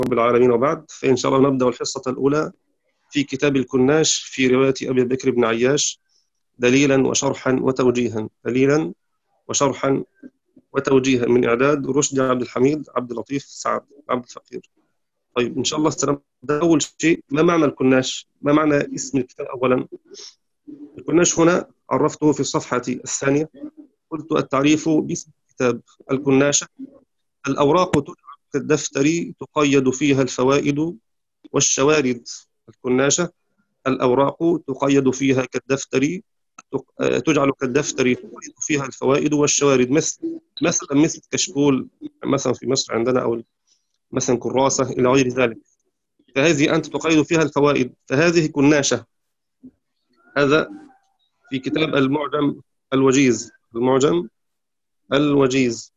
رب العالمين، وبعد، فإن شاء الله نبدأ الحصة الأولى في كتاب الكناش في رواية أبي بكر بن عياش، دليلا وشرحا وتوجيها. دليلا وشرحا وتوجيها، من إعداد رشدي عبد الحميد عبد اللطيف سعد عبد الفقير. طيب إن شاء الله سنبدأ. أول شيء، ما معنى الكناش؟ ما معنى اسم الكتاب أولا؟ الكناش هنا عرفته في الصفحة الثانية، قلت التعريف باسم الكتاب: الكناشة الأوراق تجعل كالدفتر تقيد فيها الفوائد والشوارد. الكناشة الأوراق تقيد فيها كالدفتر، تجعل كالدفتر تقيد فيها الفوائد والشوارد، مثل كشكول مثلا في مصر عندنا، أو مثلا كراسة إلى غير ذلك. فهذه أنت تقيد فيها الفوائد، فهذه كناشة. هذا في كتاب المعجم الوجيز. المعجم الوجيز.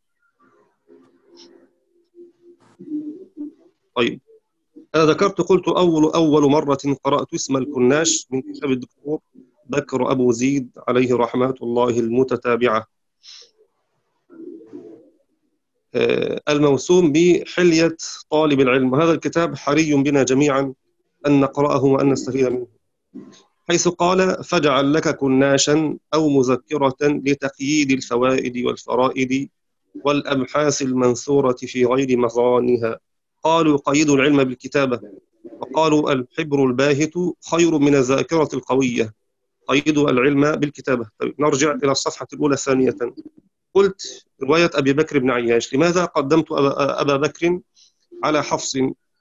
طيب، أنا ذكرت قلت أول مرة قرأت اسم الكناش من كتاب الدكتور بكر أبو زيد عليه رحمة الله المتتابعة، الموسوم بحلية طالب العلم. هذا الكتاب حري بنا جميعا أن نقرأه وأن نستفيد منه، حيث قال: فاجعل لك كناشا أو مذكرة لتقييد الفوائد والفرائد والأبحاث المنثورة في غير مظانها. قالوا قيدوا العلم بالكتابة، وقالوا الحبر الباهت خير من الذاكرة القوية. قيدوا العلم بالكتابة. طيب، نرجع إلى الصفحة الأولى ثانية. قلت رواية أبي بكر بن عياش. لماذا قدمت أبا بكر على حفص؟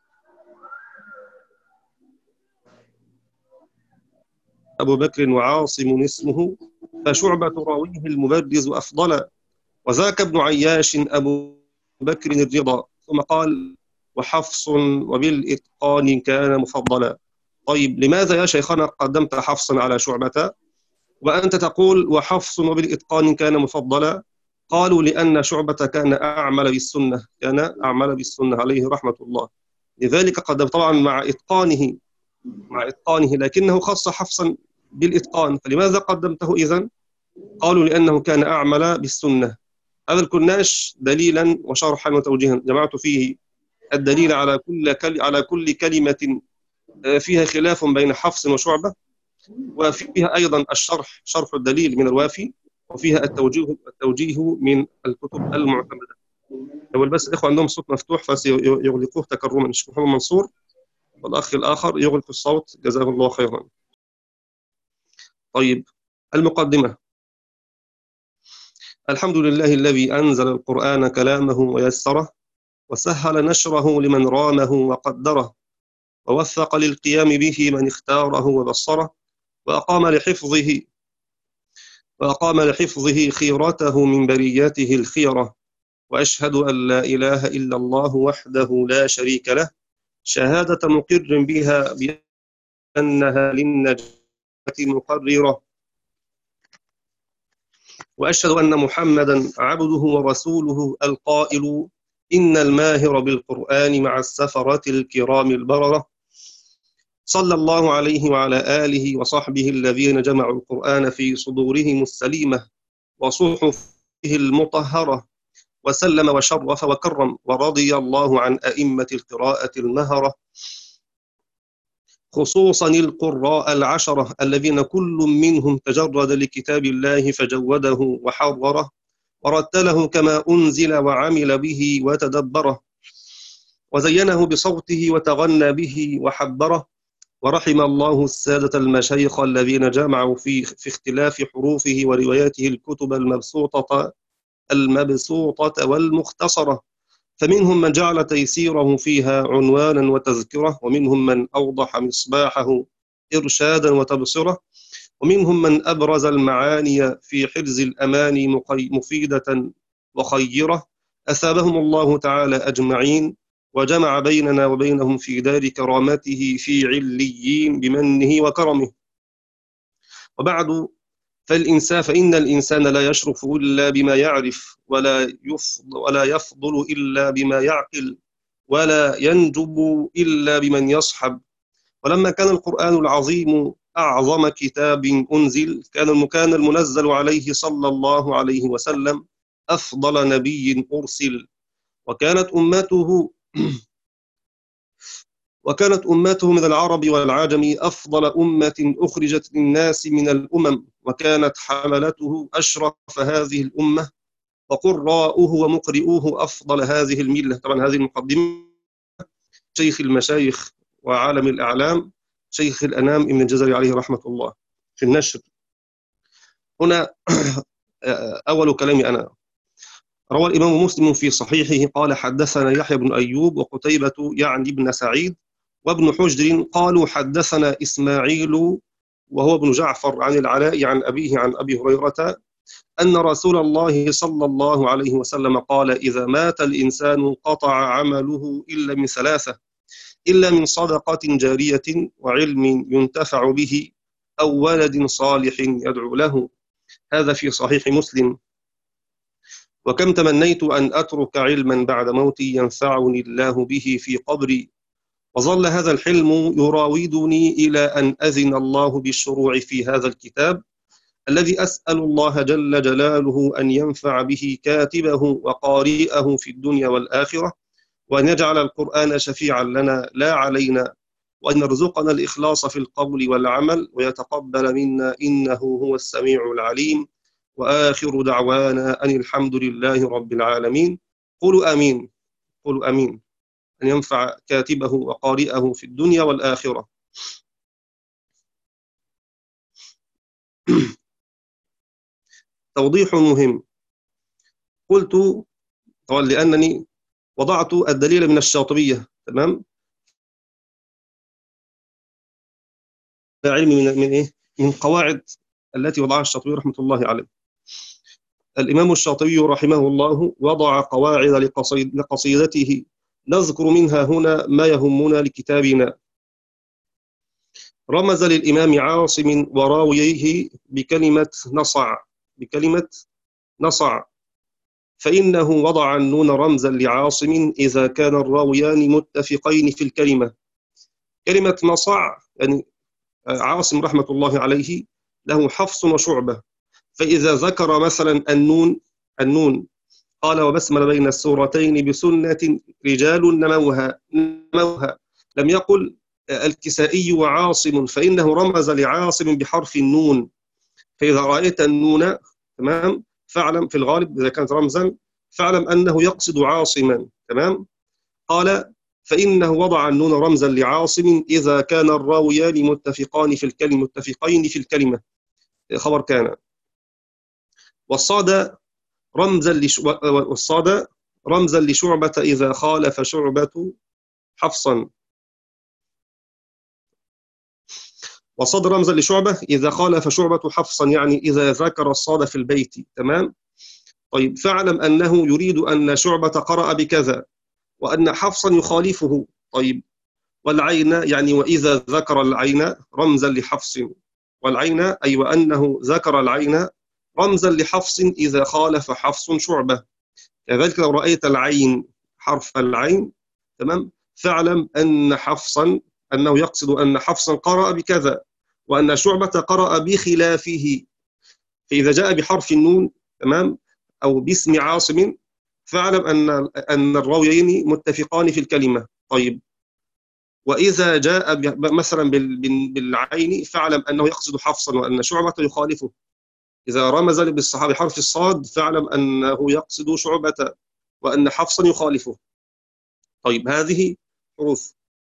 أبو بكر وعاصم اسمه، فشعبة راويه المبرز أفضل، وذاك ابن عياش أبو بكر الرضا. ثم قال: وحفص وبالإتقان كان مفضلا. طيب، لماذا يا شيخنا قدمت حفصا على شعبة وأنت تقول وحفص وبالإتقان كان مفضلا؟ قالوا: لأن شعبة كان أعمل بالسنة عليه رحمة الله، لذلك قدم. طبعا مع إتقانه لكنه خص حفصا بالإتقان، فلماذا قدمته إذن؟ قالوا: لأنه كان أعمل بالسنة. هذا الكناش دليلا وشرحا وتوجيها، جمعت فيه الدليل على كل كلمة فيها خلاف بين حفص وشعبة، وفيها أيضا شرح الدليل من الوافي، وفيها التوجيه من الكتب المعتمدة. لو بس الإخوة عندهم صوت مفتوح فسيغلقوه تكرما. الشيخ محمد منصور والأخ الآخر يغلق الصوت، جزاه الله خيرا. طيب، المقدمة: الحمد لله الذي أنزل القرآن كلامه ويسره، وسهل نشره لمن رامه وقدره، ووثق للقيام به من اختاره وبصره، وأقام لحفظه خيرته من بريته الخيرة. وأشهد أن لا إله إلا الله وحده لا شريك له، شهادة مقر بها بأنها للنجاة مقررة. وأشهد أن محمدا عبده ورسوله القائل: إن الماهر بالقرآن مع السفرة الكرام البررة. صلى الله عليه وعلى آله وصحبه الذين جمعوا القرآن في صدورهم السليمة وصحفه المطهرة، وسلم وشرف وكرم، ورضي الله عن أئمة القراءة المهرة، خصوصا القراء العشرة الذين كل منهم تجرد لكتاب الله فجوده وحرره ورتله كما أنزل وعمل به وتدبره، وزينه بصوته وتغنى به وحبره. ورحم الله السادة المشايخ الذين جمعوا في اختلاف حروفه ورواياته الكتب المبسوطة والمختصرة، فمنهم من جعل تيسيره فيها عنوانا وتذكرة، ومنهم من أوضح مصباحه إرشادا وتبصرة، ومنهم من أبرز المعاني في حرز الأماني مفيدة وخيرة. أثابهم الله تعالى أجمعين، وجمع بيننا وبينهم في دار كرامته في عليين بمنه وكرمه. وبعد، فإن الإنسان لا يشرف إلا بما يعرف، ولا يفضل إلا بما يعقل، ولا ينجب إلا بمن يصحب. ولما كان القرآن العظيم أعظم كتاب أنزل، كان المنزل عليه صلى الله عليه وسلم أفضل نبي أرسل، وكانت أمته وكانت أمته من العرب والعجم أفضل أمة أخرجت للناس من الأمم، وكانت حملته أشرف هذه الأمة، وقراؤه ومقرئوه أفضل هذه الملة. طبعا هذه المقدمة شيخ المشايخ وعالم الأعلام شيخ الأنام ابن الجزري عليه رحمة الله في النشر. هنا أول كلامي أنا. روى الإمام مسلم في صحيحه قال حدثنا يحيى بن أيوب وقتيبة يعني بن سعيد وابن حجر قالوا حدثنا إسماعيل وهو ابن جعفر عن العلاء عن أبيه عن أبي هريرة أن رسول الله صلى الله عليه وسلم قال إذا مات الإنسان قطع عمله إلا من ثلاثة: إلا من صدقة جارية وعلم ينتفع به أو ولد صالح يدعو له. هذا في صحيح مسلم. وكم تمنيت أن أترك علما بعد موتي ينفعني الله به في قبري، وظل هذا الحلم يراودني إلى أن أذن الله بالشروع في هذا الكتاب الذي أسأل الله جل جلاله أن ينفع به كاتبه وقارئه في الدنيا والآخرة، وأن يجعل القرآن شفيعا لنا لا علينا، وأن يرزقنا الإخلاص في القول والعمل ويتقبل منا إنه هو السميع العليم. وآخر دعوانا أن الحمد لله رب العالمين. قولوا آمين. قولوا آمين. أن ينفع كاتبه وقارئه في الدنيا والآخرة. توضيح مهم. قلت طبعا لأنني وضعت الدليل من الشاطبية، تمام، علم من إيه؟ من قواعد التي وضعها الشاطبي رحمة الله عليه. الإمام الشاطبي رحمه الله وضع قواعد لقصيدته نذكر منها هنا ما يهمنا لكتابنا. رمز للإمام عاصم وراويه بكلمة نصع، فإنه وضع النون رمزا لعاصم إذا كان الراويان متفقين في الكلمة. كلمة نصع يعني عاصم رحمة الله عليه له حفص وشعبة، فإذا ذكر مثلا النون قال وبسمل بين السورتين بسنة رجال نموها، لم يقل الكسائي وعاصم، فإنه رمز لعاصم بحرف النون. فإذا رأيت النون، تمام، فاعلم في الغالب إذا كانت رمزا فاعلم أنه يقصد عاصما، تمام. قال فإنه وضع النون رمزا لعاصم إذا كان الراويان متفقين في الكلمة، خبر كان. والصاد رمزا لشعبة إذا خالف شعبة حفصا. وصاد رمزا لشعبة إذا خالف شعبة حفصا، يعني إذا ذكر الصاد في البيت، تمام. طيب فاعلم أنه يريد أن شعبة قرأ بكذا وأن حفصا يخالفه. طيب والعين يعني وإذا ذكر العين رمزا لحفص، والعين أي وأنه ذكر العين رمزا لحفص إذا خالف حفص شعبة. كذلك لو رأيت العين حرف العين، تمام، فاعلم أن حفصا أنه يقصد أن حفصا قرأ بكذا وأن شعبة قرأ بخلافه. فإذا جاء بحرف النون، تمام، أو باسم عاصم فاعلم أن الراويين متفقان في الكلمة. طيب وإذا جاء مثلا بالعين فاعلم أنه يقصد حفصا وأن شعبة يخالفه. إذا رمز بالصحابي حرف الصاد فاعلم أنه يقصد شعبة وأن حفصا يخالفه. طيب هذه حروف.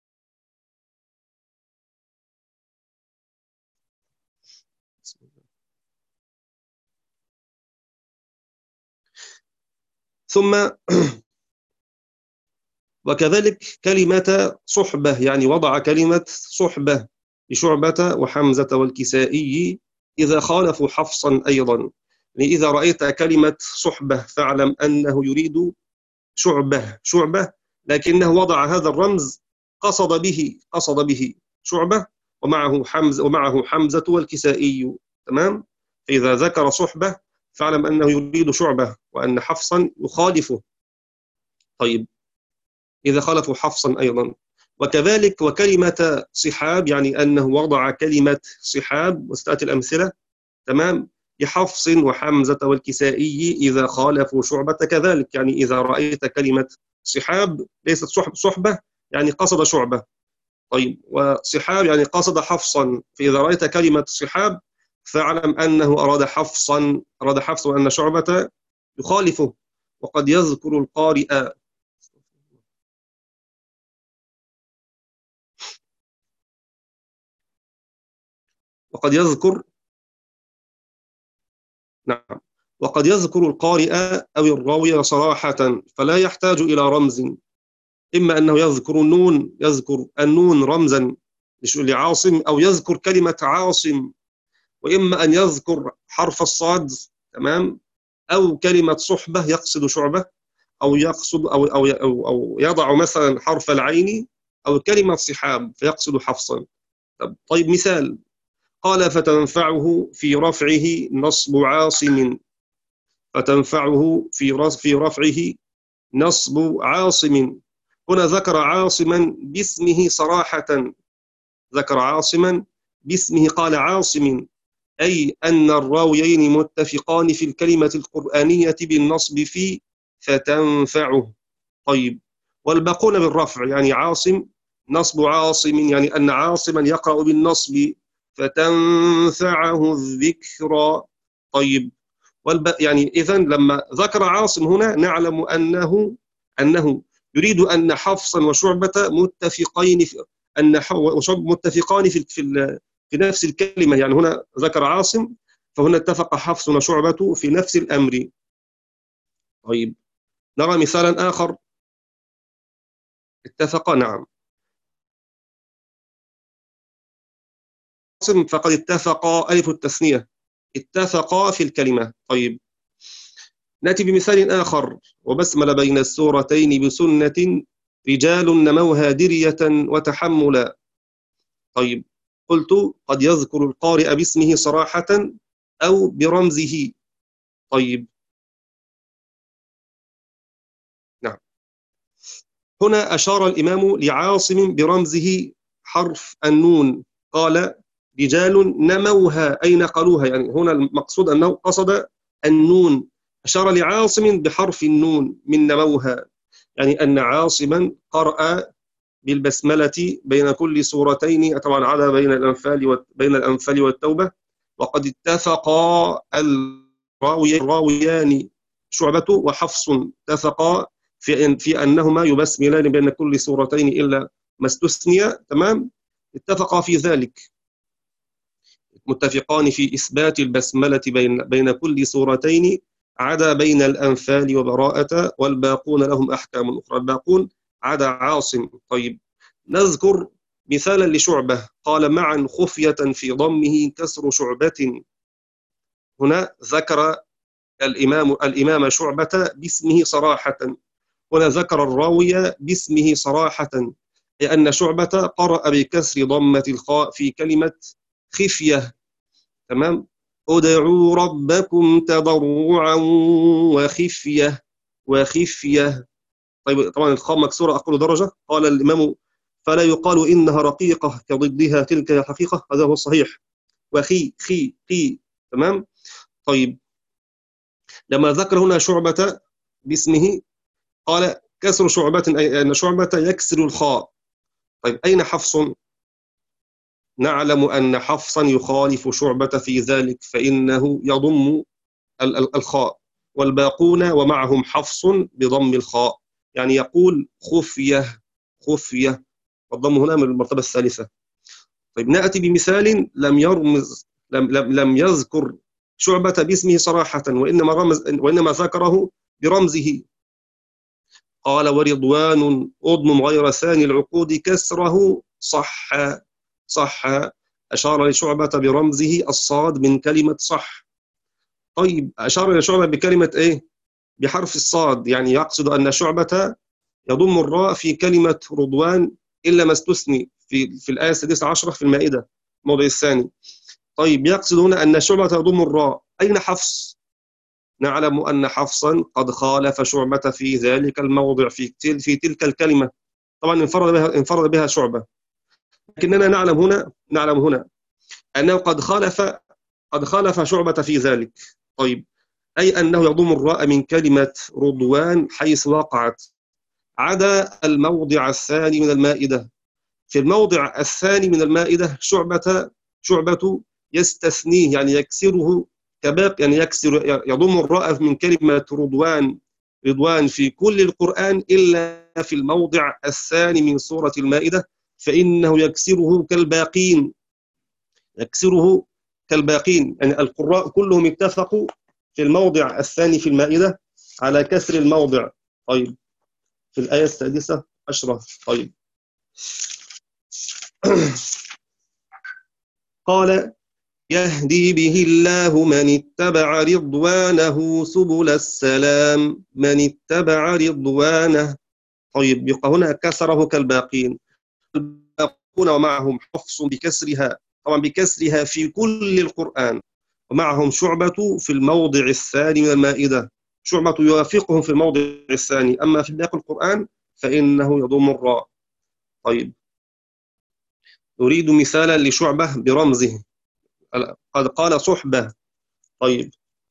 ثم وكذلك كلمة صحبة، يعني وضع كلمة صحبة لشعبة وحمزة والكسائي إذا خالفوا حفصا أيضا. يعني إذا رأيت كلمة صحبة فاعلم أنه يريد شعبة، لكنه وضع هذا الرمز قصد به شعبة ومعه حمزة والكسائي، تمام. فإذا ذكر صحبة فاعلم أنه يريد شعبة وأن حفصا يخالفه. طيب إذا خالفوا حفصا أيضا. وكذلك وكلمة صحاب، يعني أنه وضع كلمة صحاب وستأتي الأمثلة، تمام، لحفص وحمزة والكسائي إذا خالفوا شعبة. كذلك يعني إذا رأيت كلمة صحاب ليست صحبة يعني قصد شعبة، طيب وصحاب يعني قصد حفصا، فإذا رأيت كلمة صحاب فاعلم أنه أراد حفص وأن شعبة يخالفه. وقد يذكر القارئ وقد يذكر نعم وقد يذكر القارئ أو الراوي صراحة فلا يحتاج إلى رمز. إما أنه يذكر النون رمزا لعاصم، أو يذكر كلمة عاصم، وإما أن يذكر حرف الصاد، تمام، أو كلمة صحبة يقصد شعبة، أو يقصد أو يضع مثلا حرف العين، أو كلمة صحاب فيقصد حفصا. طيب مثال، قال فتنفعه في رفعه نصب عاصم، فتنفعه في رفعه نصب عاصم. هنا ذكر عاصما باسمه صراحة، ذكر عاصما باسمه، قال عاصم، أي أن الراويين متفقان في الكلمة القرآنية بالنصب في فتنفعه. طيب والباقون بالرفع، يعني عاصم نصب عاصم، يعني أن عاصما يقرأ بالنصب فتنفعه الذكرى. طيب يعني إذن لما ذكر عاصم هنا نعلم أنه يريد أن حفصا وشعبة متفقين في متفقان في نفس الكلمة. يعني هنا ذكر عاصم، فهنا اتفق حفص وشعبة في نفس الأمر. طيب نرى مثالا آخر. اتفقا، نعم، فقد اتفقا ألف التثنية، اتفقا في الكلمة. طيب نأتي بمثال آخر، وبسمل بين السورتين بسنة رجال نموها درية وتحملا. طيب قلت قد يذكر القارئ باسمه صراحة أو برمزه. طيب نعم، هنا أشار الإمام لعاصم برمزه حرف النون، قال رجال نموها أي نقلوها، يعني هنا المقصود أنه قصد النون، أشار لعاصم بحرف النون من نموها، يعني أن عاصما قرأ بالبسملة بين كل سورتين، طبعا على بين الأنفال والتوبة. وقد اتفقا الراويان شعبة وحفص اتفقا في أنهما يبسملان بين كل سورتين إلا ما استثني، تمام، اتفقا في ذلك، متفقان في إثبات البسملة بين كل سورتين عدا بين الأنفال وبراءة، والباقون لهم أحكام أخرى، الباقون عدا عاصم. طيب نذكر مثالا لشعبة، قال معا خفية في ضمه كسر شعبة. هنا ذكر الإمام شعبة باسمه صراحة، هنا ذكر الراوي باسمه صراحة، لأن شعبة قرأ بكسر ضمة الخاء في كلمة خفية، تمام، ادعوا ربكم تضرعا وخفية. طيب طبعا الخاء مكسورة أقل درجة، قال الإمام فلا يقال إنها رقيقة كضدها تلك الحقيقة، هذا هو الصحيح، خي، تمام. طيب لما ذكر هنا شعبة باسمه قال كسر شعبة، أي أن شعبة يكسر الخاء. طيب أين حفص؟ نعلم أن حفصا يخالف شعبة في ذلك، فإنه يضم الخاء، والباقون ومعهم حفص بضم الخاء، يعني يقول خفية، والضم هنا من المرتبة الثالثة. طيب نأتي بمثال لم يرمز لم يذكر شعبة باسمه صراحة، وإنما ذكره برمزه، قال ورضوان أضمم غير ثاني العقود كسره صح، أشار لشعبة برمزه الصاد من كلمة صح. طيب أشار لشعبة بكلمة إيه؟ بحرف الصاد، يعني يقصد أن شعبة يضم الراء في كلمة رضوان إلا ما استثني في الآية 16 في المائدة الموضع الثاني. طيب يقصد هنا أن شعبة يضم الراء. أين حفص؟ نعلم أن حفصا قد خالف شعبة في ذلك الموضع في تلك الكلمة، طبعا انفرد بها شعبة، لكننا نعلم هنا أنه قد خالف شعبة في ذلك. طيب أي أنه يضم الراء من كلمة رضوان حيث وقعت، عدا الموضع الثاني من المائدة في الموضع الثاني من المائدة شعبة يستثنيه، يعني يكسره كباقي، يعني يضم الراء من كلمة رضوان في كل القرآن إلا في الموضع الثاني من سورة المائدة، فإنه يكسره كالباقين، يعني القراء كلهم اتفقوا في الموضع الثاني في المائدة على كسر الموضع. طيب في الآية السادسة عشرة. طيب قال يهدي به الله من اتبع رضوانه سبل السلام، من اتبع رضوانه. طيب يبقى هنا كسره كالباقين، الباقون ومعهم حفص بكسرها، طبعا بكسرها في كل القرآن، ومعهم شعبة في الموضع الثاني من المائدة، شعبة يوافقهم في الموضع الثاني، أما في باقي القرآن فإنه يضم الراء. طيب نريد مثالا لشعبة برمزه، قد قال صحبة. طيب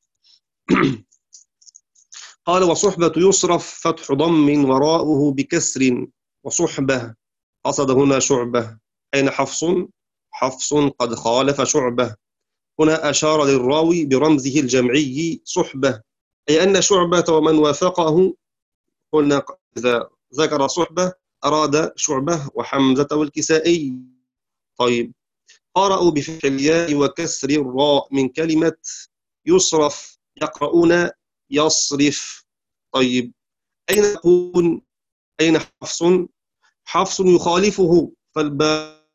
قال وصحبة يصرف فتح ضم وراءه بكسر، وصحبة قصد هنا شعبة. أين حفص؟ حفص قد خالف شعبة، هنا أشار للراوي برمزه الجمعي صحبة، أي أن شعبة ومن وافقه، قلنا إذا ذكر صحبة أراد شعبة وحمزة والكسائي. طيب قرأوا بفتح الياء وكسر الراء من كلمة يصرف، يقرؤون يصرف. طيب أين يكون؟ أين حفص؟ حفص يخالفه، فالباء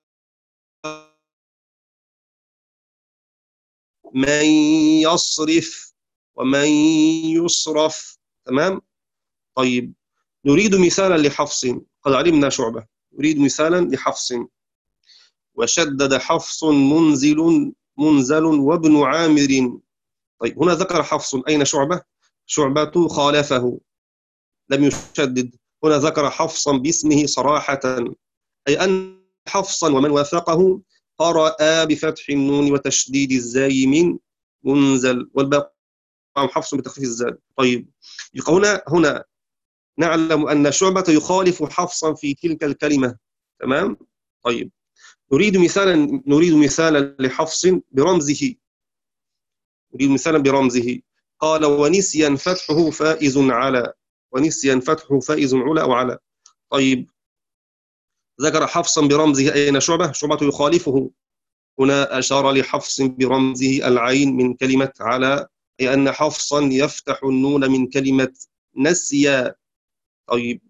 من يصرف ومن يصرف. تمام. طيب نريد مثالا لحفص، قد علمنا شعبة، نريد مثالا لحفص. وشدد حفص منزل وابن عامر. طيب هنا ذكر حفص، أين شعبة؟ شعبة خالفه لم يشدد، هنا ذكر حفصا باسمه صراحة، أي أن حفصا ومن وافقه قرأ بفتح النون وتشديد الزاي من منزل، والباقي حفص بتخفيف الزال. طيب يبقى هنا نعلم أن شعبة يخالف حفصا في تلك الكلمة. تمام. طيب نريد مثالا لحفص برمزه، نريد مثالا برمزه. قال ونسيا فتحه فائز على، ونسيا فتحه فائز على أو على. طيب ذكر حفصا برمزه، أين شعبة؟ شعبة يخالفه، هنا أشار لحفص برمزه العين من كلمة على، أي أن حفصا يفتح النون من كلمة نسيا. طيب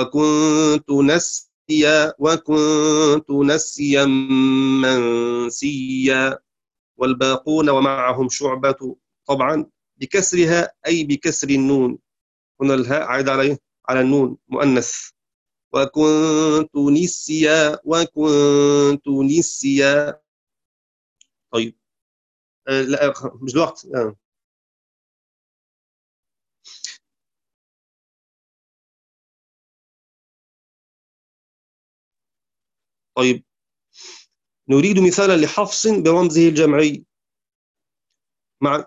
وكنت نسيا منسيا، والباقون ومعهم شعبة طبعا بكسرها، أي بكسر النون، هنا الهاء عائد على النون مؤنث. وكنت نسيا. طيب لا مش الوقت طيب نريد مثالا لحفص برمزه الجمعي مع.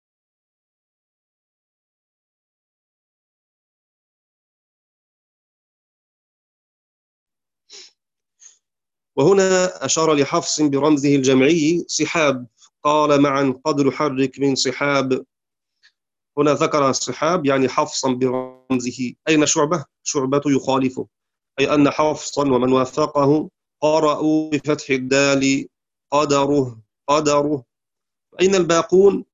وهنا أشار لحفص برمزه الجمعي صحاب، قال معا قد نحرك من صحاب، هنا ذكر الصحاب يعني حفصا برمزه. أين شعبة؟ شعبة يخالفه، أي أن حفصا ومن وافقه قرأوا بفتح الدال قدره. أين الباقون؟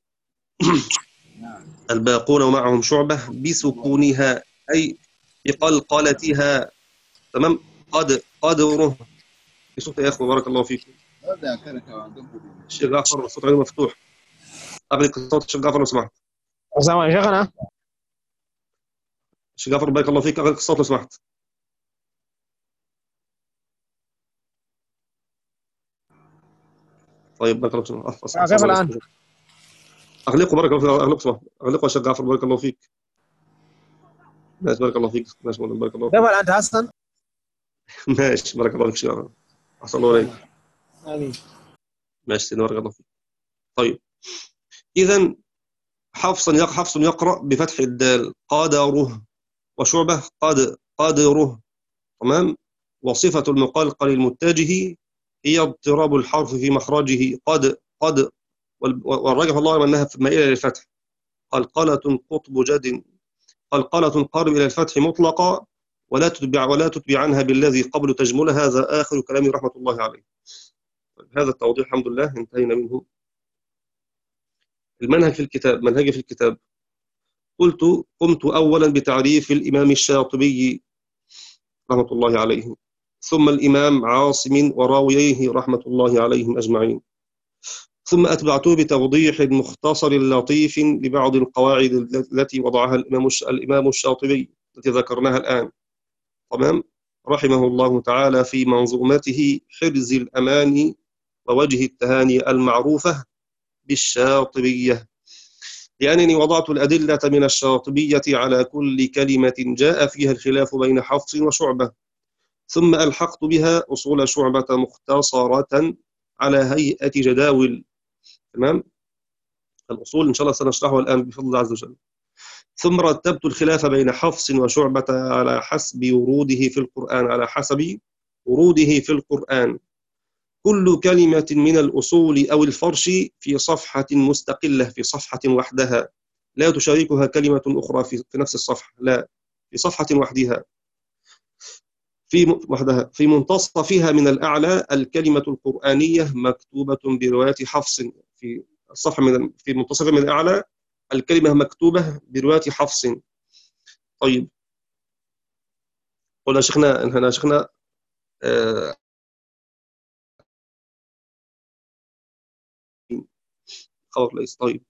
الباقون ومعهم شعبة بسكونها، أي بقلقلتها. تمام. قدره. بصوت يا أخوة بارك الله فيكم. الشيخ جعفر الصوت عنده مفتوح، أغلق صوت الشيخ جعفر لو سمحت. يا شيخنا. الشيخ جعفر بارك الله فيك، أغلق الصوت لو سمحت. طيب بارك الله فيك. كيف الآن؟ أغلقه بارك الله فيك، أغلقه يا شيخ جعفر بارك الله فيك. ماشي بارك الله فيك، ماشي بارك الله كيف فيك. الآن تحسن؟ ماشي بارك الله فيك شيخ جعفر، أحسن الله عليك. آمين. ماشي بارك الله فيك. طيب إذا حفص يقرأ بفتح الدال قدره، وشعبة قدره. تمام. وصفة المقلقل المتجه هي اضطراب الحرف في مخرجه قد والراجح الله أعلم أنها مائلة للفتح. قلقلة قطب جد، قلقلة قارب إلى الفتح مطلقة، ولا تتبع عنها بالذي قبل تجمل. هذا آخر كلام رحمة الله عليه. هذا التوضيح الحمد لله انتهينا منه. المنهج في الكتاب، منهجي في الكتاب، قمت أولا بتعريف الإمام الشاطبي رحمة الله عليه، ثم الإمام عاصم وراويه رحمة الله عليهم أجمعين، ثم أتبعته بتوضيح مختصر لطيف لبعض القواعد التي وضعها الإمام الشاطبي التي ذكرناها الآن، تمام، رحمه الله تعالى، في منظومته حرز الأمان ووجه التهاني المعروفة بالشاطبية، لأنني وضعت الأدلة من الشاطبية على كل كلمة جاء فيها الخلاف بين حفص وشعبة، ثم ألحقت بها أصول شعبة مختصرة على هيئة جداول، تمام، الأصول إن شاء الله سنشرحها الآن بفضل الله عز وجل. ثم رتبت الخلاف بين حفص وشعبة على حسب وروده في القرآن، على حسب وروده في القرآن، كل كلمة من الأصول أو الفرش في صفحة مستقلة، في صفحة وحدها، لا تشاركها كلمة أخرى في نفس الصفحة، لا، في صفحة وحدها، في منتصفها من الأعلى الكلمة القرآنية مكتوبة برواية حفص، في الصفحة في منتصفها من الأعلى الكلمة مكتوبة برواية حفص. طيب، قلنا شيخنا خبر ليس. طيب،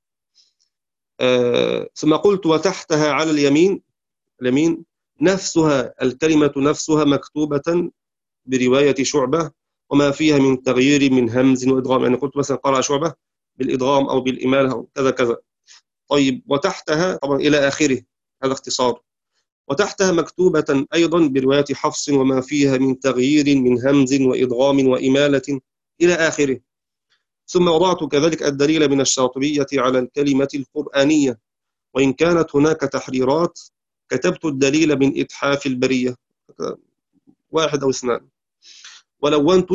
ثم قلت وتحتها على اليمين نفسها الكلمة نفسها مكتوبة برواية شعبة وما فيها من تغيير من همز وإدغام، يعني قلت مثلا قرأ شعبة بالإدغام أو بالإمالة أو كذا كذا. طيب، وتحتها طبعا إلى آخره، هذا اختصار. وتحتها مكتوبة أيضا برواية حفص وما فيها من تغيير من همز وإدغام وإمالة إلى آخره. ثم وضعت كذلك الدليل من الشاطبية على الكلمة القرآنية، وإن كانت هناك تحريرات كتبت الدليل من إتحاف البرية، واحد أو اثنان، ولونت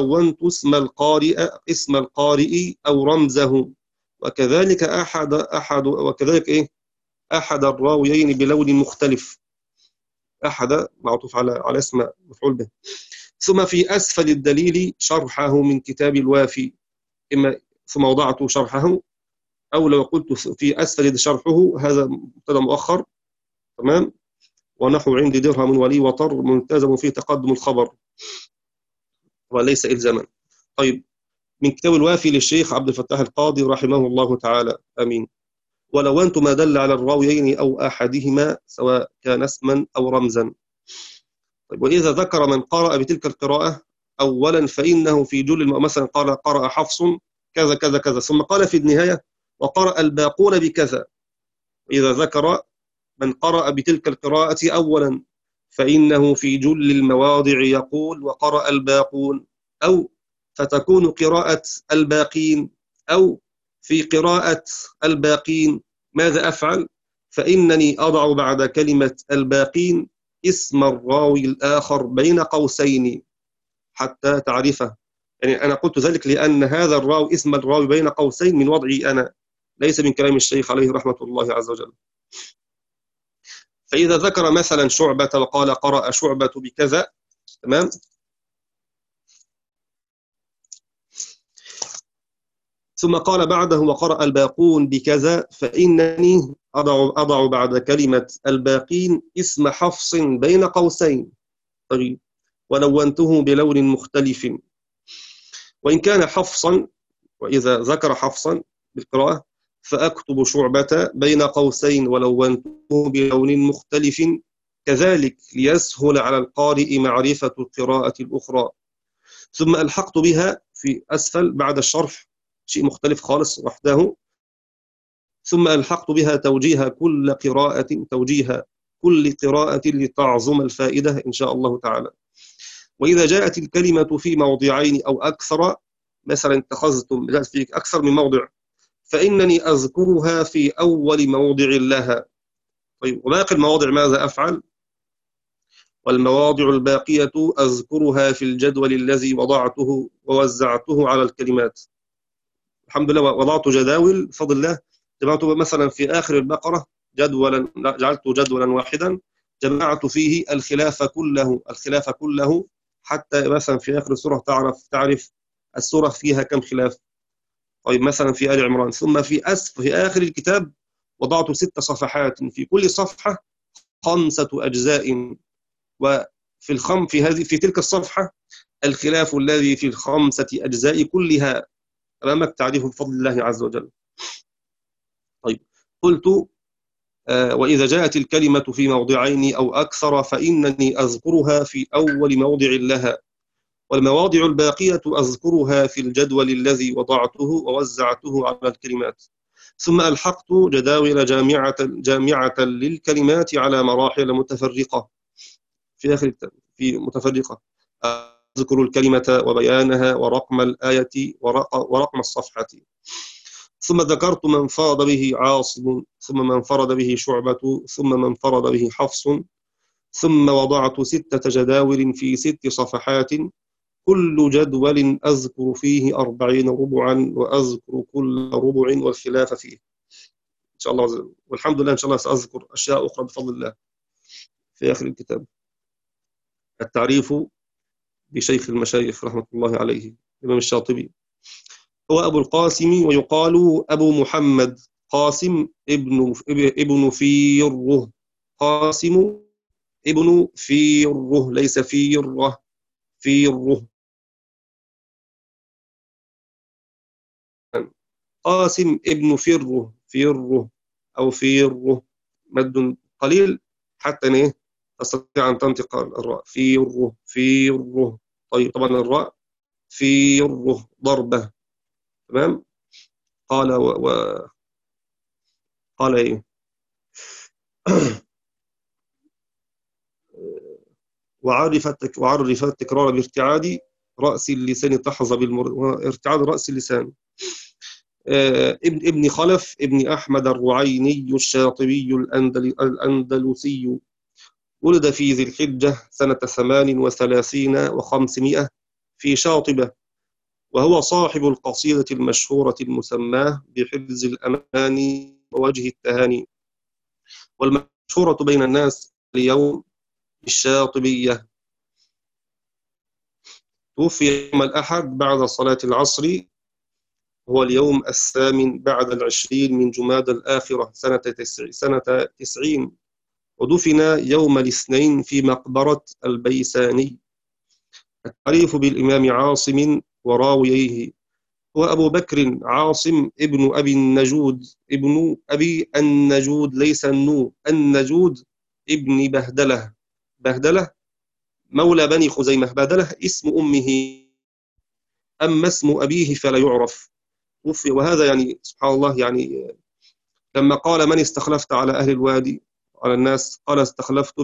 اسم القارئ أو رمزه، وكذلك أحد الراويين بلون مختلف، أحد معطوف على اسم مفعول به. ثم في أسفل الدليل شرحه من كتاب الوافي، ثم وضعت شرحه، أو لو قلت في أسفل شرحه، هذا مبتدا مؤخر، تمام، ونحو عندي درهم ولي وطر ملتزم في تقدم الخبر وليس إلزاما. طيب، من كتاب الوافي للشيخ عبد الفتاح القاضي رحمه الله تعالى، آمين. ولونت ما دل على الراويين أو أحدهما سواء كان اسما أو رمزا. طيب، وإذا ذكر من قرأ بتلك القراءة أولا فإنه في جل مثلا قرأ حفص كذا كذا كذا، ثم قال في النهاية وقرأ الباقون بكذا. وإذا ذكر من قرأ بتلك القراءة أولا فإنه في جل المواضع يقول وقرأ الباقون، أو فتكون قراءة الباقين، أو في قراءة الباقين ماذا أفعل؟ فإنني أضع بعد كلمة الباقين اسم الراوي الآخر بين قوسين حتى تعرفه. يعني أنا قلت ذلك لأن هذا الراوي اسم الراوي بين قوسين من وضعي أنا، ليس من كلام الشيخ عليه رحمة الله عز وجل. فإذا ذكر مثلا شعبة وقال قرأ شعبة بكذا، تمام، ثم قال بعده وقرأ الباقون بكذا، فإنني أضع بعد كلمة الباقين اسم حفص بين قوسين، طيب، ولونته بلون مختلف. وإن كان حفصا، وإذا ذكر حفصا بالقراءة فأكتب شعبة بين قوسين ولونته بلون مختلف كذلك ليسهل على القارئ معرفة القراءة الأخرى. ثم ألحقت بها في أسفل بعد الشرح شيء مختلف خالص وحده، ثم ألحقت بها توجيه كل قراءة لتعظم الفائدة إن شاء الله تعالى. وإذا جاءت الكلمة في موضعين أو أكثر، مثلا اتخذتم في أكثر من موضع، فإنني أذكرها في أول موضع لها. طيب، وباقي المواضع ماذا أفعل؟ والمواضع الباقية أذكرها في الجدول الذي وضعته ووزعته على الكلمات. الحمد لله وضعت جداول بفضل الله، جمعت مثلا في آخر البقرة جدولا، جعلت جدولا واحدا جمعت فيه الخلاف كله حتى مثلا في آخر السورة تعرف السورة فيها كم خلاف. طيب مثلا في آل عمران، ثم في آخر الكتاب وضعت 6 صفحات، في كل صفحة 5 أجزاء، في تلك الصفحة الخلاف الذي في ال5 أجزاء كلها أمامك تعريف بفضل الله عز وجل. طيب قلت وإذا جاءت الكلمة في موضعين أو أكثر فإنني أذكرها في أول موضع لها، والمواضع الباقية أذكرها في الجدول الذي وضعته ووزعته على الكلمات. ثم ألحقت جداول جامعة للكلمات على مراحل متفرقة في آخر الكتاب، في متفرقة أذكر الكلمة وبيانها ورقم الآية ورقم الصفحة. ثم ذكرت من فرد به عاصم، ثم من فرد به شعبة، ثم من فرد به حفص، ثم وضعت 6 جداول في 6 صفحات، كل جدول أذكر فيه 40 ربعا، وأذكر كل ربع والخلاف فيه إن شاء الله عز وجل. والحمد لله إن شاء الله سأذكر أشياء أخرى بفضل الله في آخر الكتاب. التعريف بشيخ المشايخ رحمة الله عليه الإمام الشاطبي، هو أبو القاسم ويقال أبو محمد، قاسم ابن فيره، قاسم ابن فيره ليس فيره، فيره، قاسم ابن فيره أو فيره، مد قليل حتى تستطيع أن تنطق الراء، فيره. طيب طبعا الراء فيره ضربة، تمام. قال إيه وعرف التكرار بارتعاد رأس اللسان تحظى ارتعاد رأس اللسان. ابن خلف ابن أحمد الرعيني الشاطبي الأندلسي، ولد في ذي الحجة سنة 38 و500 في شاطبة، وهو صاحب القصيدة المشهورة المسماة بحرز الأماني ووجه التهاني، والمشهورة بين الناس اليوم الشاطبية. توفي يوم الأحد بعد صلاة العصر، هو اليوم 8 بعد 20 من جمادى الآخرة سنة 90، ودفن يوم الاثنين في مقبرة البيساني. التعريف بالإمام عاصم وراويه، هو أبو بكر عاصم ابن أبي النجود، ابن أبي النجود ليس النجود ابن بهدلة مولى بني خزيمة. بهدلة اسم أمه، أما اسم أبيه فلا يعرف. وهذا سبحان الله، لما قال من استخلفت على أهل الوادي على الناس، قال استخلفت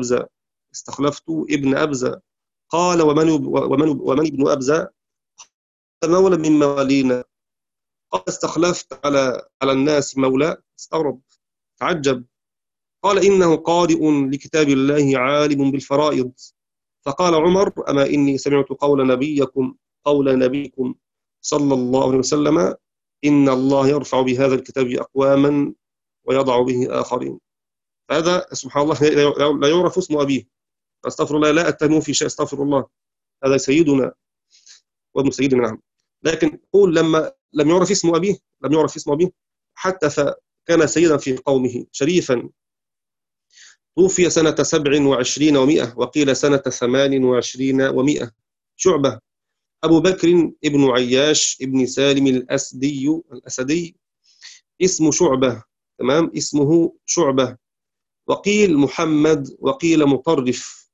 ابن أبزة. قال ومن ابن أبزة؟ مولى من موالينا. قال استخلفت على الناس مولى، استغرب تعجب. قال إنه قارئ لكتاب الله عالم بالفرائض. فقال عمر أما إني سمعت قول نبيكم صلى الله عليه وسلم إن الله يرفع بهذا الكتاب أقواما ويضع به آخرين. فهذا سبحان الله لا يعرف اسم أبيه، أستغفر الله، لا أتهمه في شيء، أستغفر الله، هذا سيدنا وابن سيدنا، نعم. لكن قول لما لم يعرف اسم أبيه حتى فكان سيدا في قومه شريفا. توفي سنة 27 و100، وقيل سنة 28 و100. شعبة أبو بكر ابن عياش ابن سالم الأسدي، اسم شعبة، تمام، اسمه شعبة. وقيل محمد وقيل مطرف،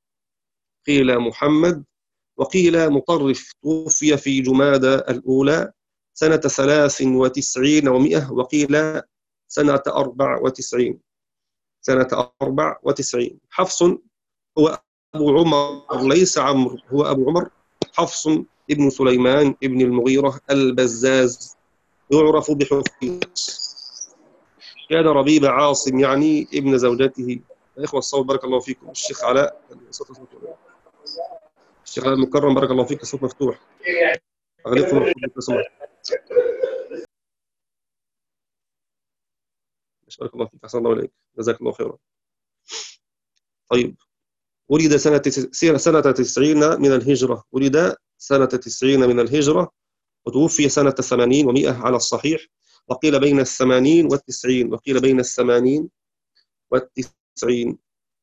توفي في جمادى الأولى سنة 93 و100، وقيل سنة 94. حفص هو أبو عمر ليس عمرو، هو أبو عمر حفص ابن سليمان ابن المغيرة البزاز، يعرف بحفص. كان ربيب عاصم ابن زوجته يا إخوة الصوت بارك الله فيكم. الشيخ علاء الشيخ علاء المكرم بارك الله فيك، الصوت مفتوح. أغلقكم الصوت لو سمحت. بارك الله فيك، أحسن الله إليك، جزاك الله خيرا. طيب، ولد سنة 90 من الهجرة، ولد سنة 90 من الهجرة، وتوفي سنة 80 و100 على الصحيح، وقيل بين 80 و90، وقيل بين 80 و90.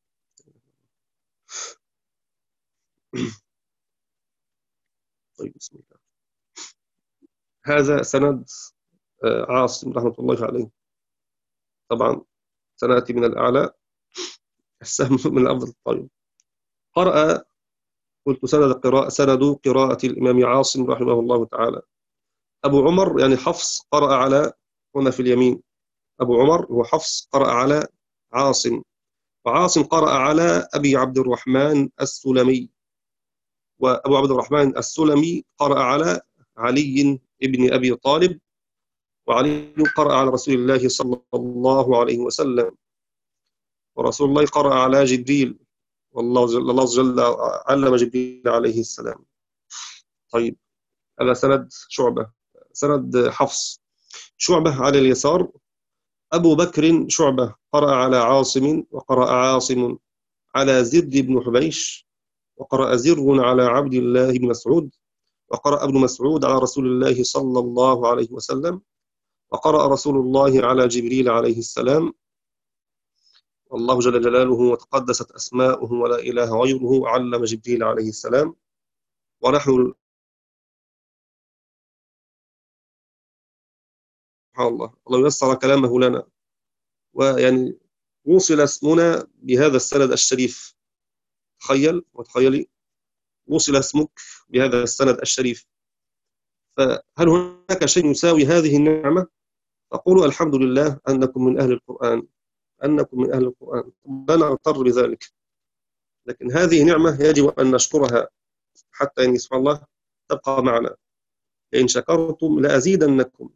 طيب، بسم الله. هذا سند عاصم رحمة الله عليه. طبعا سنأتي من الأعلى، السهم من الأفضل. طيب، قرأ، قلت سند قراءة الإمام عاصم رحمه الله تعالى. أبو عمر يعني حفص قرأ على، هنا في اليمين أبو عمر هو حفص قرأ على عاصم، وعاصم قرأ على أبي عبد الرحمن السلمي، وأبو عبد الرحمن السلمي قرأ على علي بن أبي طالب، وعلي قرأ على رسول الله صلى الله عليه وسلم، ورسول الله قرأ على جبريل، والله جل علم جبريل عليه السلام. طيب، هذا سند شعبة، سند حفص. شعبة على اليسار، أبو بكر شعبة قرأ على عاصم، وقرأ عاصم على زر بن حبيش، وقرأ زر على عبد الله بن مسعود، وقرأ ابن مسعود على رسول الله صلى الله عليه وسلم، وقرأ رسول الله على جبريل عليه السلام، والله جل جلاله وتقدست أسماؤه ولا إله غيره علم جبريل عليه السلام. ونحن سبحان الله يسر كلامه لنا، ويعني وصل اسمنا بهذا السند الشريف. تخيل وتخيلي، وصل اسمك بهذا السند الشريف. فهل هناك شيء يساوي هذه النعمة؟ فقولوا الحمد لله أنكم من أهل القرآن، أنكم من أهل القرآن، لا نغتر بذلك، لكن هذه نعمة يجب أن نشكرها حتى إن سبحان الله تبقى معنا. لئن شكرتم لأزيدنكم.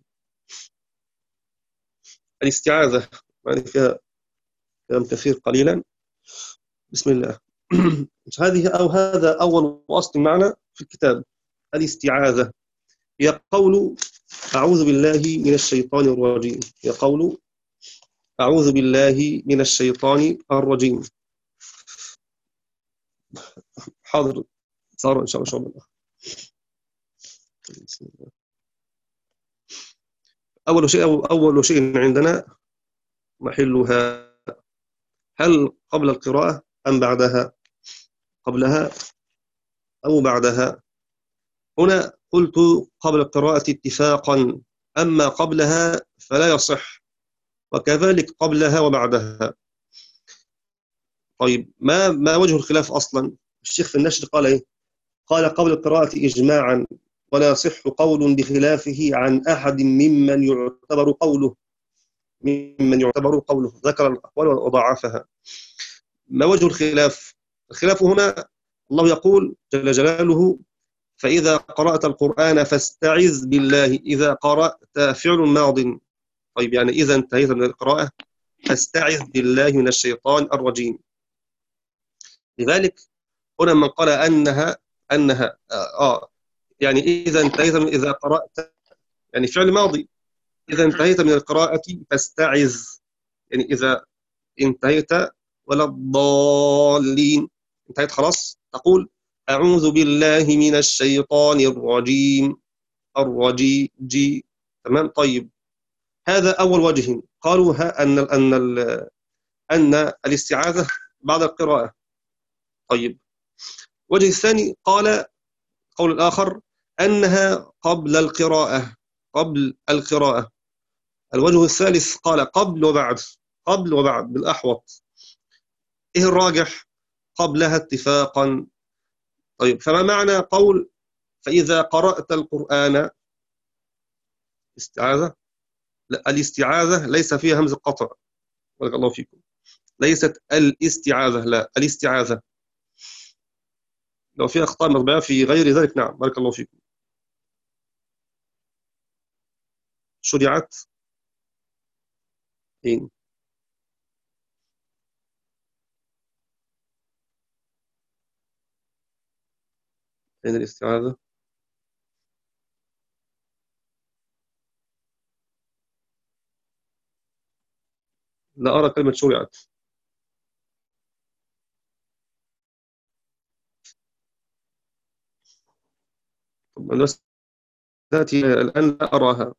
الاستعاذة يعني فيها كلام كثير قليلا. بسم الله. هذا أول أصل معنا في الكتاب. الاستعاذة هي قول أعوذ بالله من الشيطان الرجيم، هي قول أعوذ بالله من الشيطان الرجيم. حاضر، صار إن شاء الله. بسم الله. أول شيء عندنا محلها، هل قبل القراءة أم بعدها؟ قبلها أو بعدها؟ هنا قلت قبل القراءة اتفاقا، أما قبلها فلا يصح، وكذلك قبلها وبعدها. طيب، ما وجه الخلاف أصلا؟ الشيخ في النشر قال إيه؟ قال قبل القراءة إجماعا، ولا يصح قول بخلافه عن أحد ممن يعتبر قوله، ذكر الأقوال وضعفها. ما وجه الخلاف؟ الخلاف هنا الله يقول جل جلاله فإذا قرأت القرآن فاستعذ بالله، إذا قرأت فعل ماض. طيب، يعني إذا انتهيت من القراءة فاستعذ بالله من الشيطان الرجيم. لذلك هنا من قال أنها يعني إذا قرأت، يعني فعل ماضي، إذا انتهيت من القراءة فاستعذ، يعني إذا انتهيت، ولا الضالين، انتهيت خلاص، تقول أعوذ بالله من الشيطان الرجيم، جي. تمام. طيب، هذا أول وجه قالوا أن الاستعاذة بعد القراءة. طيب، وجه الثاني قول الآخر أنها قبل القراءة، قبل القراءة. الوجه الثالث قال قبل وبعد، قبل وبعد بالأحوط. إيه الراجح؟ قبلها اتفاقا. طيب، فما معنى قول فإذا قرأت القرآن استعاذة؟ لا، الاستعاذة ليس فيها همزة قطع، بارك الله فيكم، ليست الاستعاذة، لا الاستعاذة. لو في أخطاء مطبعية في غير ذلك نعم، بارك الله فيكم. شرعت حين أين الاستعاذة؟ لا أرى كلمة شرعت. طب أنا تأتي الآن لا أراها.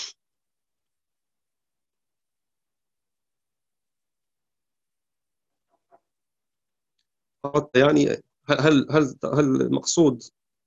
أردت يعني هل المقصود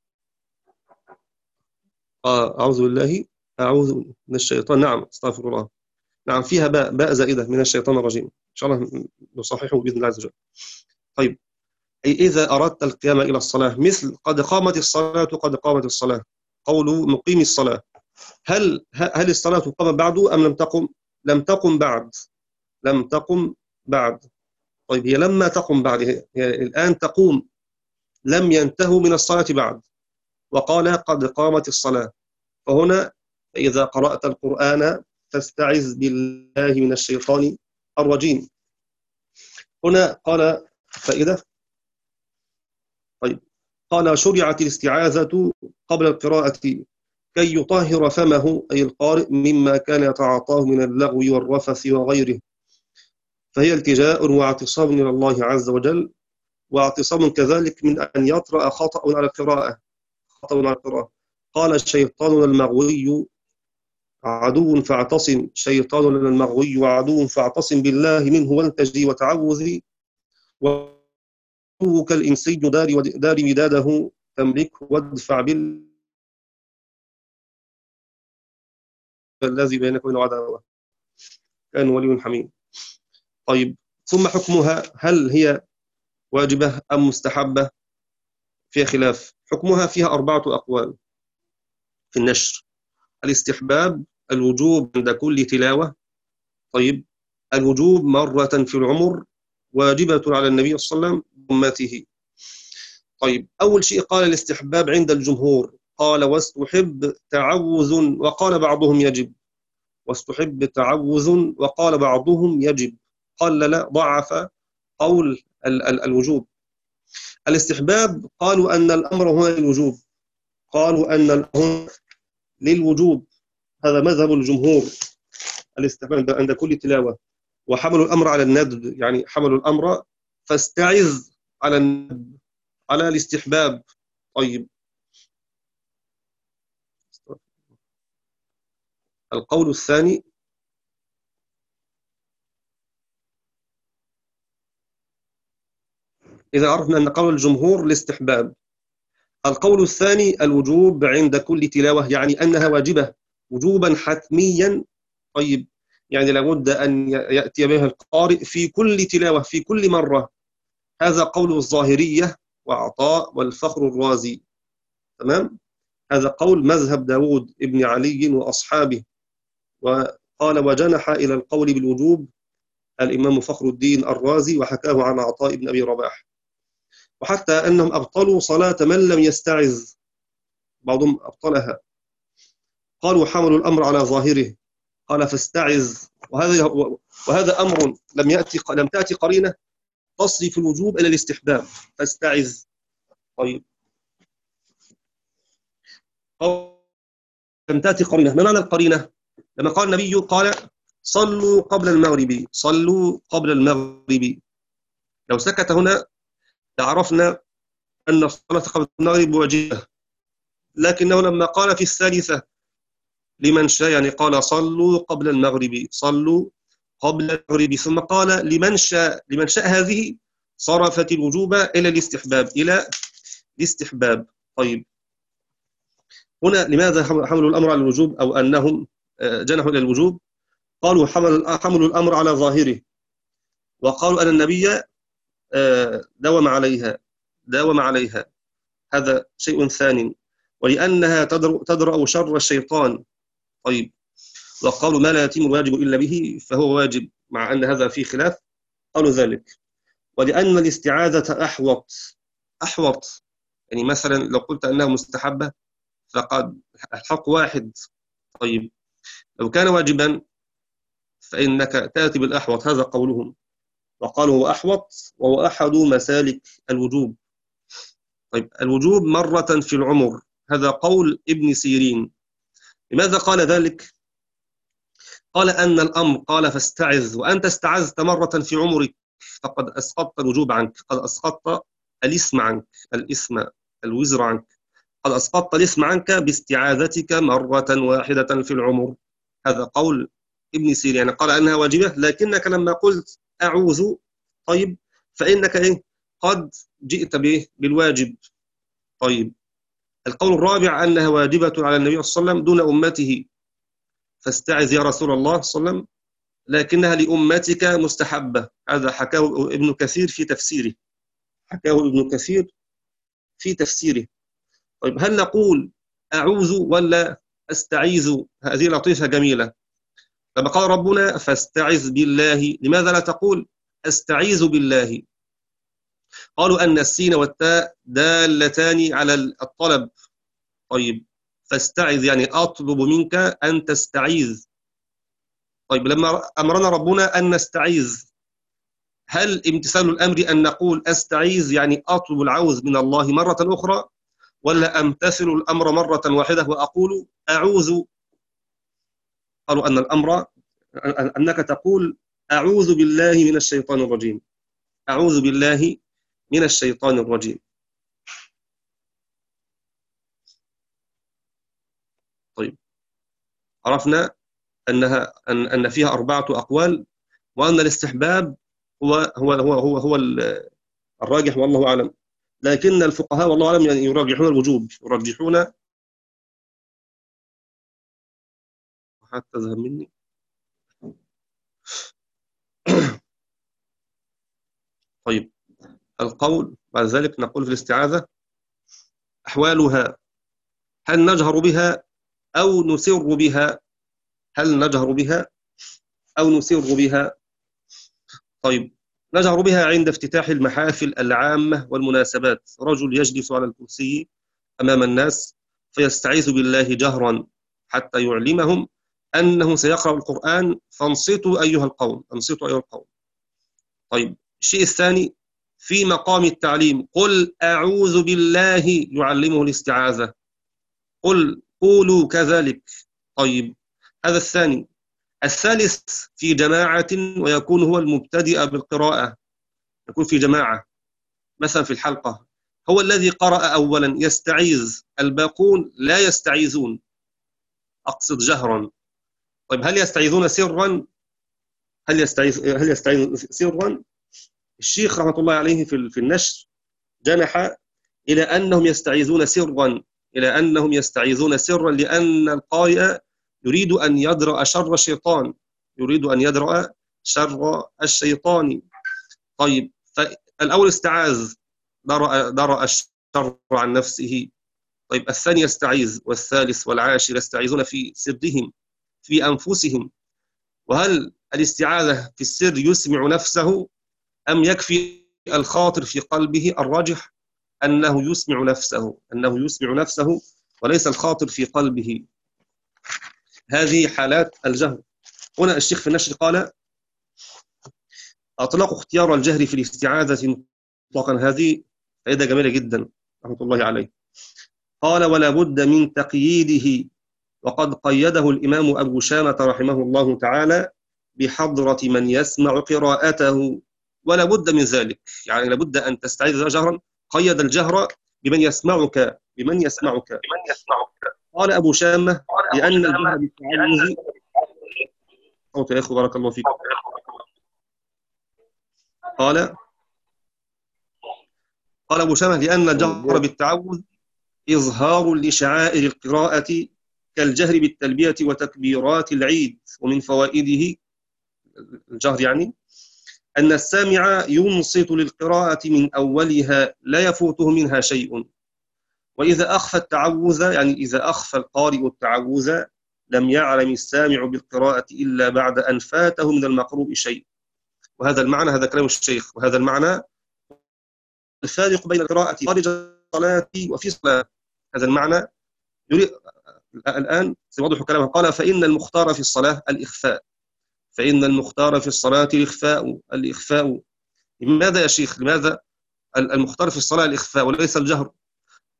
أعوذ بالله، أعوذ من الشيطان، نعم استغفر الله، نعم فيها باء زائدة من الشيطان الرجيم، إن شاء الله نصححه بإذن الله عز وجل. طيب، أي إذا أردت القيام إلى الصلاة، مثل قد قامت الصلاة قد قامت الصلاة، قول مقيم الصلاة، هل الصلاة قام بعد أم لم تقم؟ لم تقم بعد، لم تقم بعد. طيب، هي لما تقم بعد، هي الآن تقوم، لم ينتهوا من الصلاة بعد، وقال قد قامت الصلاة. فهنا إذا قرأت القرآن فاستعذ بالله من الشيطان الرجيم. هنا قال فائدة. طيب، قال شرعت الاستعاذة قبل القراءة كي يطهر فمه أي القارئ مما كان يتعاطاه من اللغو والرفث وغيره، فهي التجاء واعتصام إلى الله عز وجل، واعتصام كذلك من أن يطرأ خطأ على القراءة، خطأ على القراءة. قال الشيطان المغوي عدو فاعتصم، شيطان المغوي وعدو فاعتصم بالله منه والتجي وتعوذ، وعدوك الإنسي دار وداده تملكه وادفع بالذي بينك وبين عداوة كان ولي حميم. طيب، ثم حكمها، هل هي واجبة أم مستحبة؟ فيها خلاف. حكمها فيها 4 أقوال في النشر: الاستحباب، الوجوب عند كل تلاوة. طيب، الوجوب مرة في العمر، واجبة على النبي صلى الله عليه وسلم وأمته. طيب، أول شيء قال الاستحباب عند الجمهور، قال واستحب تعوذ، وقال بعضهم يجب، واستحب تعوذ وقال بعضهم يجب، قال لا، ضعف قول الوجوب. الاستحباب قالوا أن الأمر هنا للوجوب، قالوا أن الأمر للوجوب، هذا مذهب الجمهور، الاستحباب عند كل تلاوة. وحملوا الأمر على الندب، يعني حملوا الأمر فاستعذ على الندب، على الاستحباب. طيب، القول الثاني، إذا عرفنا أن قول الجمهور الاستحباب، القول الثاني الوجوب عند كل تلاوة، يعني أنها واجبة وجوبا حتميا. طيب، يعني لابد أن يأتي بها القارئ في كل تلاوة في كل مرة. هذا قول الظاهرية وعطاء والفخر الرازي، تمام. هذا قول مذهب داود ابن علي وأصحابه. وقال وجنح إلى القول بالوجوب الإمام فخر الدين الرازي، وحكاه عن عطاء بن أبي رباح. وحتى أنهم أبطلوا صلاة من لم يستعذ، بعضهم أبطلها، قالوا حملوا الأمر على ظاهره، قال فاستعذ، وهذا أمر لم تأتي قرينة تصرف الوجوب إلى الاستحباب، فاستعذ. طيب، لم تأتي قرينة. ما معنى القرينة؟ لما قال النبي قال صلوا قبل المغرب، صلوا قبل المغرب، لو سكت هنا لعرفنا أن الصلاة قبل المغرب واجبة، لكنه لما قال في الثالثة لمن شاء، يعني قال صلوا قبل المغرب، صلوا قبل المغرب، ثم قال لمن شاء، لمن شاء هذه صرفت الوجوب إلى الاستحباب، إلى الاستحباب. طيب، هنا لماذا حملوا الأمر على الوجوب، أو أنهم جنحوا إلى الوجوب؟ قالوا حملوا الأمر على ظاهره، وقالوا أن النبي داوم عليها، داوم عليها، هذا شيء ثاني، ولأنها تدرأ شر الشيطان. طيب، وقالوا ما لا يتم الواجب إلا به فهو واجب، مع أن هذا فيه خلاف، قالوا ذلك. ولأن الاستعاذة أحوط، يعني مثلا لو قلت أنها مستحبة فقد الحق واحد. طيب، لو كان واجبا فإنك تأتي بالأحوط، هذا قولهم، وقالوا هو أحوط وهو أحد مسالك الوجوب. طيب الوجوب مرة في العمر، هذا قول ابن سيرين. لماذا قال ذلك؟ قال أن الأمر قال فاستعذ، وأنت استعذت مرة في عمرك فقد أسقطت الوجوب عنك، قد أسقطت الإثم عنك، الإثم الوزر عنك، قد أسقطت الإثم عنك باستعاذتك مرة واحدة في العمر. هذا قول ابن سيرين، يعني قال أنها واجبة، لكنك لما قلت أعوذ طيب فإنك إيه؟ قد جئت به بالواجب. طيب القول الرابع أنها واجبة على النبي صلى الله عليه وسلم دون أمته، فاستعذ يا رسول الله صلى الله عليه وسلم، لكنها لأمتك مستحبة. هذا حكاه ابن كثير في تفسيره، حكاه ابن كثير في تفسيره. طيب هل نقول أعوذ ولا أستعيذ؟ هذه لطيفة جميلة. لما قال ربنا فاستعذ بالله، لماذا لا تقول أستعيذ بالله؟ قالوا أن السين والتاء دالتان على الطلب. طيب فاستعذ يعني أطلب منك أن تستعيذ. طيب لما أمرنا ربنا أن نستعيذ، هل امتثال الأمر أن نقول أستعيذ يعني أطلب العوذ من الله مرة أخرى، ولا أمتثل الأمر مرة واحدة وأقول أعوذ؟ قالوا أن الأمر أنك تقول أعوذ بالله من الشيطان الرجيم، أعوذ بالله من الشيطان الرجيم. طيب عرفنا أن فيها 4 أقوال، وأن الاستحباب هو الراجح والله أعلم، لكن الفقهاء والله أعلم يعني يرجحون الوجوب، يرجحون. حتى تذهب مني. طيب القول بعد ذلك نقول في الاستعاذة أحوالها، هل نجهر بها أو نسر بها؟ هل نجهر بها أو نسر بها؟ طيب نجهر بها عند افتتاح المحافل العامة والمناسبات، رجل يجلس على الكرسي أمام الناس فيستعيذ بالله جهرا حتى يعلمهم أنه سيقرأ القرآن، فانصتوا أيها القوم، انصتوا أيها القوم. طيب الشيء الثاني في مقام التعليم، قل أعوذ بالله، يعلمه الاستعاذة، قل قولوا كذلك. طيب هذا الثاني. الثالث في جماعة ويكون هو المبتدئ بالقراءة، يكون في جماعة مثلا في الحلقة، هو الذي قرأ أولا يستعيذ، الباقون لا يستعيذون، أقصد جهرا. طيب هل يستعيذون سرا؟ هل يستعيذ سرا؟ الشيخ رحمة الله عليه في النشر جنح إلى أنهم يستعيذون سرا، إلى أنهم يستعيذون سرا، لأن القارئ يريد أن يدرأ شر الشيطان، يريد أن يدرأ شر الشيطان. طيب فالأول استعاذ، درأ الشر عن نفسه. طيب الثاني يستعيذ، والثالث والعاشر يستعيذون في سرهم في أنفسهم. وهل الاستعاذة في السر يسمع نفسه أم يكفي الخاطر في قلبه؟ الراجح أنه يسمع نفسه، أنه يسمع نفسه وليس الخاطر في قلبه. هذه حالات الجهر. هنا الشيخ في النشر قال أطلق اختيار الجهر في الاستعاذة مطلقا، هذه فائدة جميلة جدا رحمة الله عليه. قال ولا بد من تقييده، وقد قيده الإمام أبو شامة رحمه الله تعالى بحضرة من يسمع قراءته، ولا بد من ذلك، يعني لابد أن تستعيذ جهرا، قيد الجهر بمن يسمعك، بمن يسمعك. قال أبو شامة لأن الجهر بالتعوذ، صوت يا أخو بارك الله فيك. قال أبو شامة لأن الجهر بالتعوذ إظهار لشعائر القراءة كالجهر بالتلبية وتكبيرات العيد، ومن فوائده الجهر يعني أن السامع ينصت للقراءة من أولها لا يفوته منها شيء، وإذا أخفى التعوذ، يعني إذا أخفى القارئ التعوذ لم يعلم السامع بالقراءة إلا بعد أن فاته من المقروء شيء. وهذا المعنى، هذا كلام الشيخ، وهذا المعنى الفارق بين القراءة خارج الصلاة وفي الصلاة، هذا المعنى يريد الآن سيوضح كلامه. قال فإن المختار في الصلاة الإخفاء، فإن المختار في الصلاة الإخفاء. لماذا يا شيخ؟ لماذا المختار في الصلاة الإخفاء وليس الجهر؟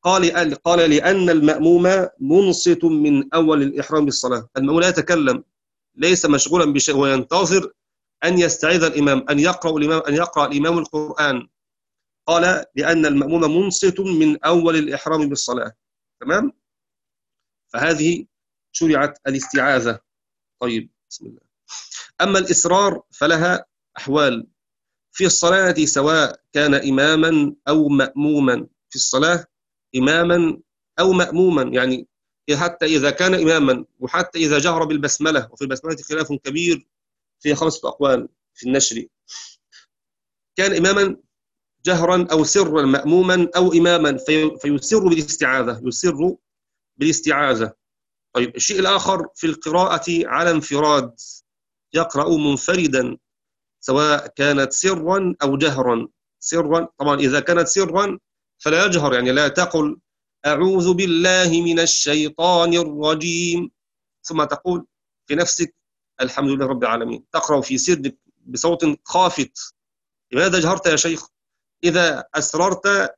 قال لأن المأموم منصت من أول الإحرام بالصلاة. المأموم لا يتكلم، ليس مشغولا بشيء، وينتظر أن يستعيذ الإمام، أن يقرأ الإمام القرآن. قال لأن المأموم منصت من أول الإحرام بالصلاة. تمام؟ فهذه شرعت الاستعاذة. طيب، بسم الله. أما الإسرار فلها أحوال في الصلاة، سواء كان إماما أو مأموما. في الصلاة إماما أو مأموما، يعني حتى إذا كان إماما، وحتى إذا جهر بالبسملة. وفي البسملة خلاف كبير، فيها 5 أقوال في النشر. كان إماما جهرا أو سرا، مأموما أو إماما، فيسر بالاستعاذة، يسر بالاستعاذة. طيب، الشيء الآخر في القراءة على انفراد، يقرأ منفردا، سواء كانت سرا أو جهرا. سرا طبعا، إذا كانت سرا فلا يجهر، يعني لا تقل أعوذ بالله من الشيطان الرجيم ثم تقول في نفسك الحمد لله رب العالمين. تقرأ في سر بصوت خافت. لماذا جهرت يا شيخ؟ إذا أسررت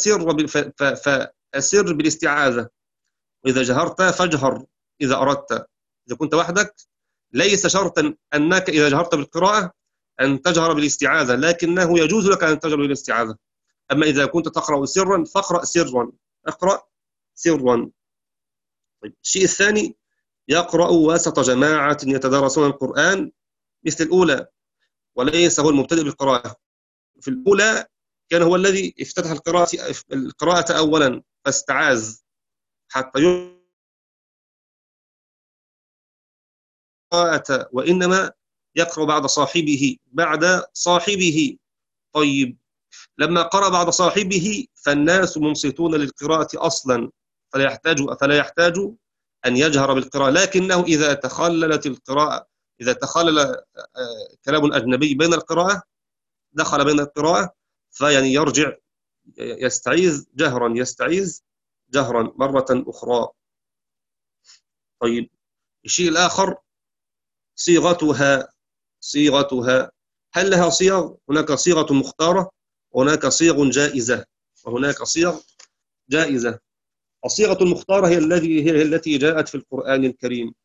فأسر بالاستعاذة، وإذا جهرت فاجهر إذا أردت. إذا كنت وحدك ليس شرطا أنك إذا جهرت بالقراءة أن تجهر بالاستعاذة، لكنه يجوز لك أن تجهر بالاستعاذة. أما إذا كنت تقرأ سرا فاقرأ سرا، اقرأ سرا. طيب، الشيء الثاني، يقرأ وسط جماعة يتدارسون القرآن مثل الأولى، وليس هو المبتدئ بالقراءة. في الأولى كان هو الذي افتتح القراءة أولا فاستعاذ حتى يقرأ، وإنما يقرأ بعد صاحبه. طيب، لما قرأ بعد صاحبه فالناس منصتون للقراءة أصلا، فلا يحتاج أن يجهر بالقراءة. لكنه إذا تخللت القراءة، إذا تخلل كلام أجنبي بين القراءة، دخل بين القراءة، فيعني يرجع يستعيذ جهرا مرة أخرى. طيب، الشيء الآخر صيغتها. هل لها صيغ؟ هناك صيغة مختارة، وهناك صيغ جائزة. الصيغة المختارة هي التي جاءت في القرآن الكريم.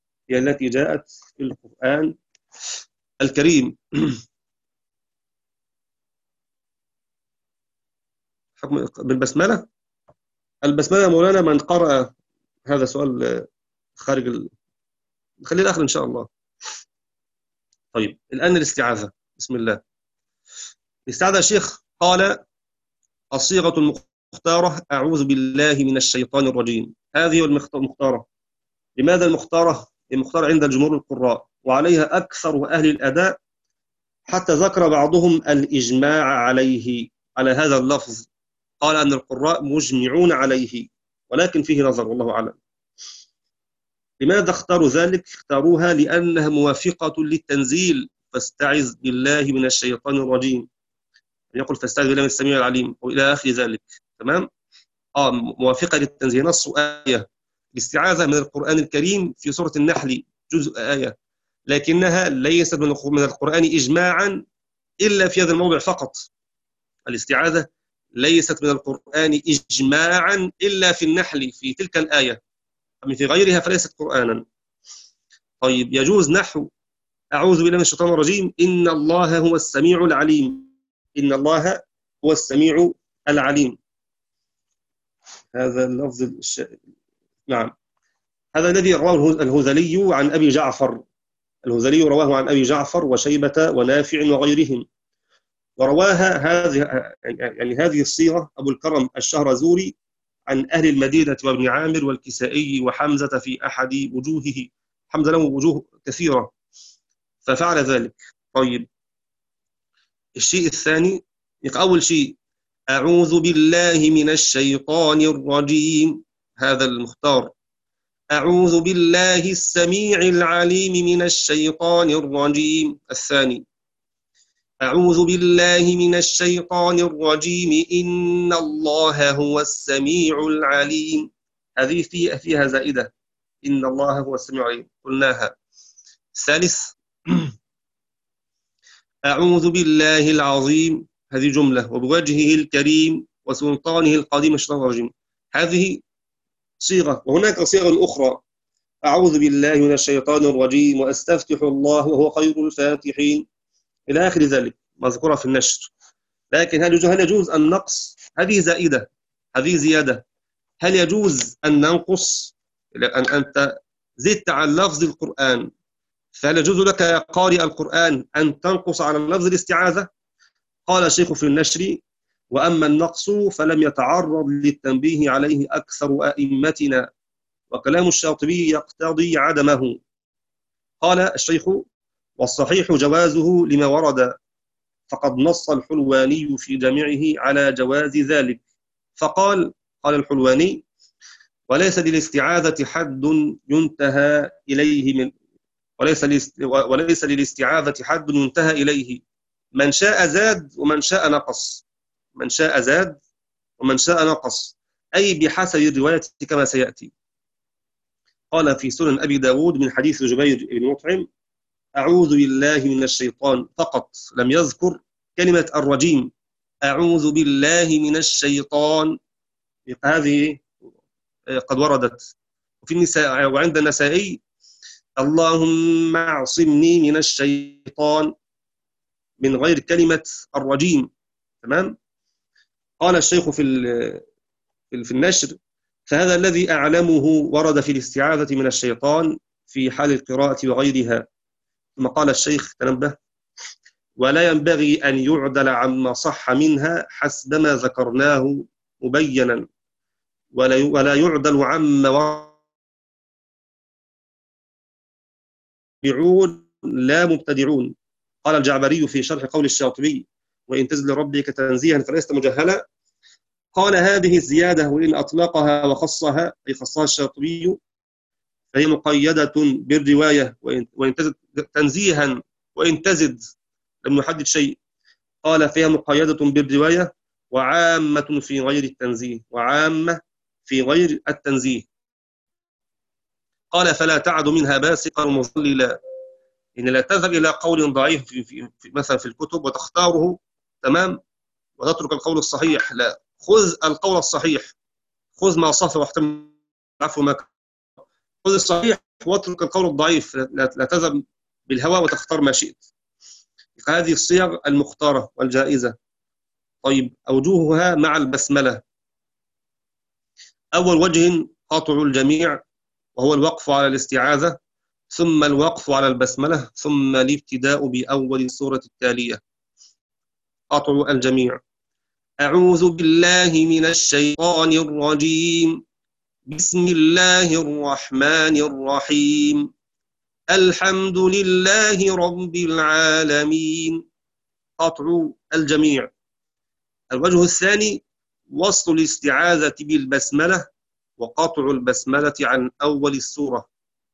حكم بالبسملة. البسملة يا مولانا من قرأ، هذا سؤال خارج خليه الآخر إن شاء الله. طيب، الآن الاستعاذة. بسم الله. الاستعاذة يا شيخ، قال الصيغة المختارة أعوذ بالله من الشيطان الرجيم. هذه المختارة. لماذا المختارة عند الجمهور القراء، وعليها أكثر أهل الأداء، حتى ذكر بعضهم الإجماع على هذا اللفظ. قال أن القراء مجمعون عليه، ولكن فيه نظر والله أعلم. لماذا اختاروا ذلك؟ اختاروها لأنها موافقة للتنزيل، فاستعذ بالله من الشيطان الرجيم، يقول فاستعذ بالله من السميع العليم، وإلى آخر ذلك. تمام؟ موافقة للتنزيل، نص آية. الاستعاذة من القرآن الكريم في سورة النحل جزء آية، لكنها ليست من القرآن إجماعا إلا في هذا الموضع فقط. الاستعاذة ليست من القرآن إجماعا إلا في النحل، في تلك الآية. أما في غيرها فليست قرآنا. طيب، يجوز نحو أعوذ بالله من الشيطان الرجيم إن الله هو السميع العليم. إن الله هو السميع العليم. هذا اللفظ نعم، هذا الذي رواه الهذلي عن أبي جعفر. الهذلي رواه عن أبي جعفر وشيبة ونافع وغيرهم. ورواها هذه الصيغة أبو الكرم الشهرزوري عن أهل المدينة وابن عامر والكسائي وحمزة في أحد وجوهه. حمزة له وجوه كثيرة ففعل ذلك. طيب، الشيء الثاني، أول شيء أعوذ بالله من الشيطان الرجيم، هذا المختار. أعوذ بالله السميع العليم من الشيطان الرجيم. الثاني أعوذ بالله من الشيطان الرجيم إن الله هو السميع العليم. هذه فيها زائدة، إن الله هو السميع العليم، قلناها. الثالث أعوذ بالله العظيم، هذه جملة، وبوجهه الكريم وسلطانه القديم الشيطان الرجيم. هذه صيغة. وهناك صيغ أخرى: أعوذ بالله من الشيطان الرجيم وأستفتح الله وهو خير الفاتحين، إلى آخر ذلك، مذكورة في النشر. لكن هل يجوز النقص؟ هذه زائدة، هذه زيادة. هل يجوز أن ننقص؟ أن أنت زدت عن لفظ القرآن، فهل يجوز لك يا قارئ القرآن أن تنقص على لفظ الاستعاذة؟ قال الشيخ في النشر: وأما النقص فلم يتعرض للتنبيه عليه أكثر أئمتنا، وكلام الشاطبي يقتضي عدمه. قال الشيخ: والصحيح جوازه لما ورد، فقد نص الحلواني في جامعه على جواز ذلك، فقال: قال الحلواني: وليس للاستعاذة حد ينتهى إليه وليس للاستعاذة حد ينتهى إليه، من شاء زاد ومن شاء نقص، من شاء زاد ومن شاء نقص، أي بحسب الرواية كما سيأتي. قال في سنن أبي داود من حديث جبير بن مطعم: أعوذ بالله من الشيطان، فقط، لم يذكر كلمة الرجيم. أعوذ بالله من الشيطان، هذه قد وردت. وفي النساء وعند النسائي: اللهم اعصمني من الشيطان، من غير كلمة الرجيم. تمام. قال الشيخ في النشر: فهذا الذي أعلمه ورد في الاستعاذة من الشيطان في حال القراءة وغيرها. ثم قال الشيخ: تنبه، ولا ينبغي أن يعدل عما صح منها حسب ما ذكرناه مبينا، ولا يعدل عما ورعون لا مبتدعون. قال الجعبري في شرح قول الشاطبي: وإن تزل ربك تنزيها فليست مجهلا. قال: هذه الزيادة وإن أطلقها وخصها، أي خصها الشاطبي، فهي مقيدة بالرواية، وإن تزد تنزيها، وإن تزد لم يحدد شيء. قال: فهي مقيدة بالرواية وعامة في غير التنزيه، وعامة في غير التنزيه. قال: فلا تعد منها باسقا مضللا، إن لا تذهب إلى قول ضعيف في مثلا في الكتب وتختاره، تمام، وتترك القول الصحيح. لا، خذ القول الصحيح، خذ ما صف واحتمل العفو ما، خذ الصحيح واترك القول الضعيف. لا تذهب بالهوى وتختار ما شئت. هذه الصيغ المختارة والجائزة. طيب، أوجوهها مع البسملة: أول وجه قطع الجميع، وهو الوقف على الاستعاذة، ثم الوقف على البسملة، ثم الابتداء بأول السورة التالية. قطع الجميع: أعوذ بالله من الشيطان الرجيم، بسم الله الرحمن الرحيم، الحمد لله رب العالمين. قطع الجميع. الوجه الثاني وصل الاستعاذة بالبسملة وقطع البسملة عن أول السورة.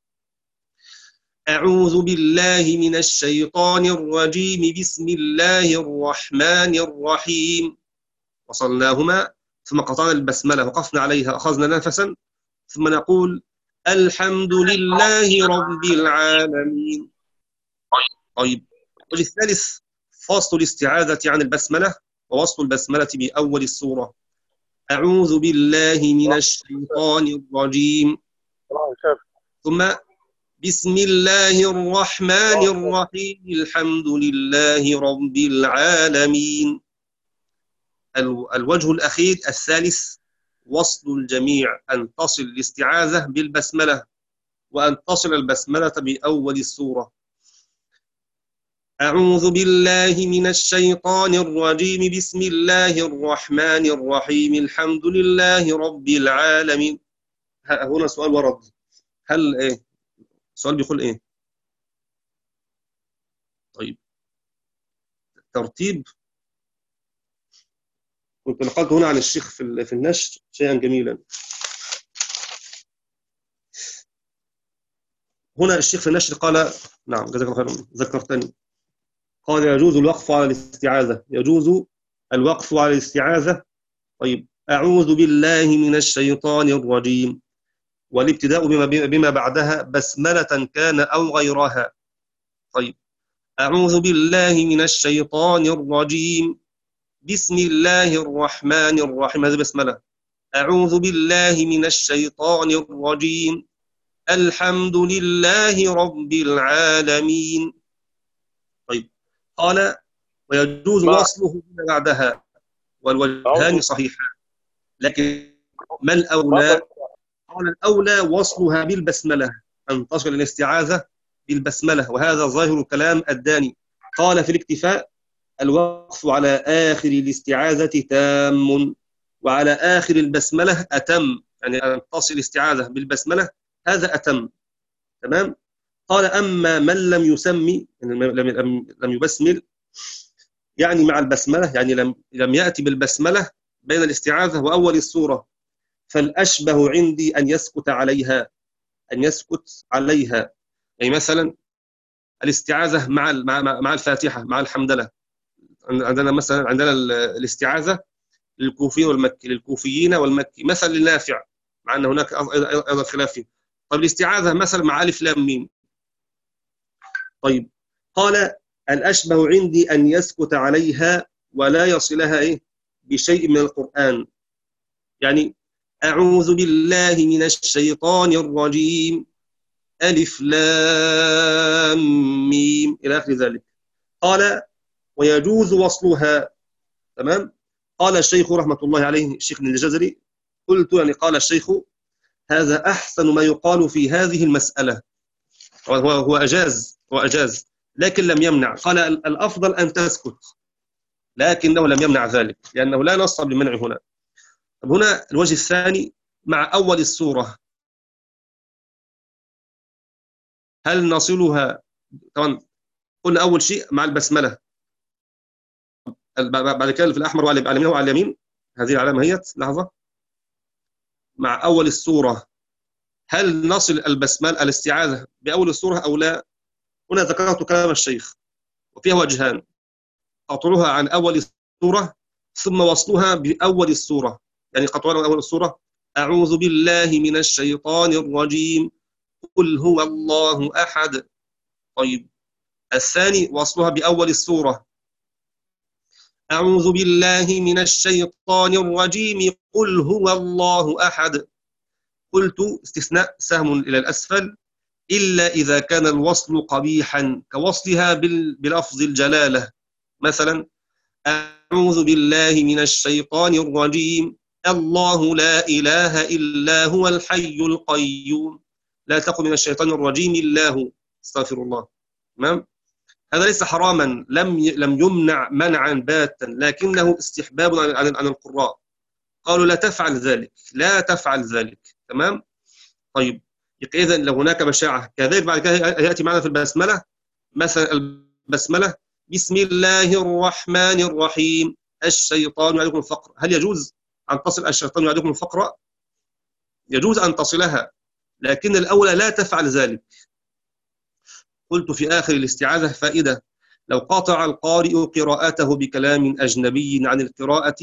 أعوذ بالله من الشيطان الرجيم، بسم الله الرحمن الرحيم، وصلناهما، ثم قطعنا البسملة وقفنا عليها، أخذنا نفسا، ثم نقول: الحمد لله رب العالمين. طيب، الوجه الثالث فصل الاستعاذة عن البسملة ووصل البسملة بأول السورة. أعوذ بالله من الشيطان الرجيم، ثم بسم الله الرحمن الرحيم، الحمد لله رب العالمين. الوجه الأخير الثالث وصل الجميع، أن تصل الاستعاذة بالبسملة وأن تصل البسملة بأول السورة. أعوذ بالله من الشيطان الرجيم، بسم الله الرحمن الرحيم، الحمد لله رب العالمين. هنا سؤال ورد، هل إيه؟ السؤال بيقول إيه؟ طيب، ترتيب. كنت نقلت هنا عن الشيخ في النشر شيئا جميلا. هنا الشيخ في النشر قال: نعم جزاك الله خيرا ذكرتني، قال: يجوز الوقف على الاستعاذة، يجوز الوقف على الاستعاذة. طيب، أعوذ بالله من الشيطان الرجيم، والابتداء بما بعدها بسملة كان أو غيرها. طيب، أعوذ بالله من الشيطان الرجيم، بسم الله الرحمن الرحيم، هذه بسملة. أعوذ بالله من الشيطان الرجيم، الحمد لله رب العالمين. طيب، قال ويجوز ما وصله بما بعدها والوجهان أعوذ صحيحان، لكن ما ما الأولى؟ فهمت. قال الأولى وصلها بالبسملة، أن تصل الاستعاذة بالبسملة، وهذا ظاهر كلام الداني. قال في الاكتفاء الوقف على آخر الاستعاذة تام، وعلى آخر البسملة أتم، يعني أن تصل الاستعاذة بالبسملة هذا أتم. تمام. قال أما من لم يسمي، يعني لم يبسمل، يعني مع البسملة، يعني لم يأتي بالبسملة بين الاستعاذة وأول السورة، فالأشبه عندي أن يسكت عليها، أن يسكت عليها. يعني مثلا الاستعاذة مع الفاتحة مع الحمدلة، عندنا مثلا الاستعاذة للكوفيين والمكي، للكوفيين والمكي، مثل للنافع، مع أن هناك أيضا خلاف فيه. طيب الاستعاذة مثلا مع ألف لام ميم. طيب، قال الأشبه عندي أن يسكت عليها ولا يصلها بشيء من القرآن، يعني أعوذ بالله من الشيطان الرجيم، ألف لام ميم إلى آخر ذلك. قال ويجوز وصلها. تمام. قال الشيخ رحمة الله عليه، الشيخ ابن الجزري، قلت يعني قال الشيخ هذا أحسن ما يقال في هذه المسألة. هو أجاز لكن لم يمنع، قال الأفضل أن تسكت، لكنه لم يمنع ذلك لأنه لا نص بالمنع هنا. طب هنا الوجه الثاني مع أول السورة، هل نصلها؟ طبعا قلنا أول شيء مع البسملة، بعد كده في الأحمر وعلى اليمين وعلى اليمين، هذه العلامة هي لحظة، مع أول السورة هل نصل البسملة الاستعاذة بأول السورة أو لا؟ هنا ذكرت كلام الشيخ وفيها وجهان، قطعها عن أول السورة ثم وصلها بأول السورة، يعني قطعها عن أول السورة أعوذ بالله من الشيطان الرجيم، قل هو الله أحد. طيب، الثاني وصلها بأول السورة أعوذ بالله من الشيطان الرجيم، قل هو الله أحد. قلت استثناء سهم إلى الأسفل إلا إذا كان الوصل قبيحا كوصلها بلفظ الجلالة، مثلا أعوذ بالله من الشيطان الرجيم، الله لا إله إلا هو الحي القيوم، لا تقل من الشيطان الرجيم إلا هو، استغفر الله. تمام. هذا ليس حراما، لم يمنع منعا باتا، لكنه استحباب عن القراء، قالوا لا تفعل ذلك، لا تفعل ذلك. تمام. طيب، إذا لو هناك بشاعة كذلك بعد كده يأتي معنا في البسملة، مثلا البسملة بسم الله الرحمن الرحيم، الشيطان يعدكم الفقر، هل يجوز أن تصل الشيطان يعدكم الفقر؟ يجوز أن تصلها، لكن الأولى لا تفعل ذلك. قلت في آخر الاستعاذة فائدة، لو قاطع القارئ قراءته بكلام أجنبي عن القراءة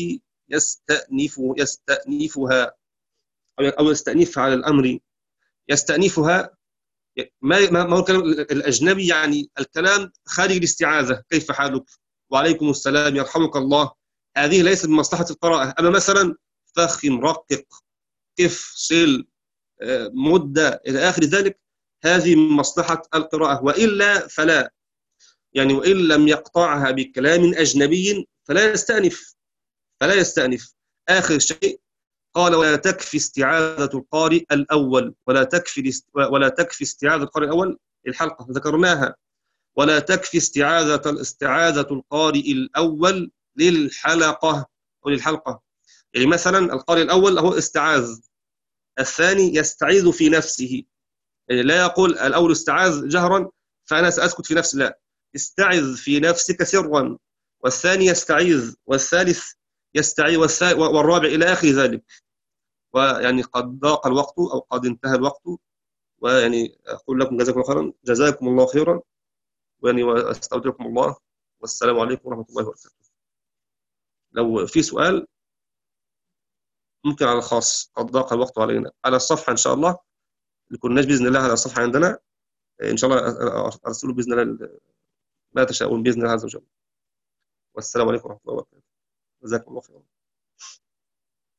يستأنفها أو يستأنفها على الأمر، يستأنفها ما هو الكلام الأجنبي؟ يعني الكلام خارج الاستعاذة، كيف حالك؟ وعليكم السلام يرحمك الله، هذه ليست من مصلحة القراءة. أما مثلا فخم، رقق، كف، صل، مدة إلى آخر ذلك، هذه من مصلحة القراءة، وإلا فلا، يعني وإن لم يقطعها بكلام أجنبي فلا يستأنف. آخر شيء قال ولا تكفي استعاذة القارئ الأول، ولا تكفي استعاذة القارئ الأول، الحلقة ذكرناها، ولا تكفي استعاذة القارئ الأول للحلقة أو للحلقة. يعني مثلا القارئ الأول هو استعاذ، الثاني يستعيذ في نفسه، يعني لا يقول الأول استعاذ جهرا فأنا سأسكت في نفسي، لا، استعذ في نفسك سرا، والثاني يستعيذ، والثالث يستعيذ، والرابع إلى آخر ذلك. ويعني قد ضاق الوقت أو قد انتهى الوقت، ويعني أقول لكم جزاكم الله خيرا، جزاكم الله خيرا، ويعني وأستودعكم الله، والسلام عليكم ورحمة الله وبركاته. لو في سؤال ممكن على الخاص، قد ضاق الوقت علينا، على الصفحة إن شاء الله، لكناش بإذن الله على الصفحة عندنا إن شاء الله أرسله بإذن الله ما تشاءون بإذن الله عز وجل. والسلام عليكم ورحمة الله وبركاته، جزاكم الله خيرا.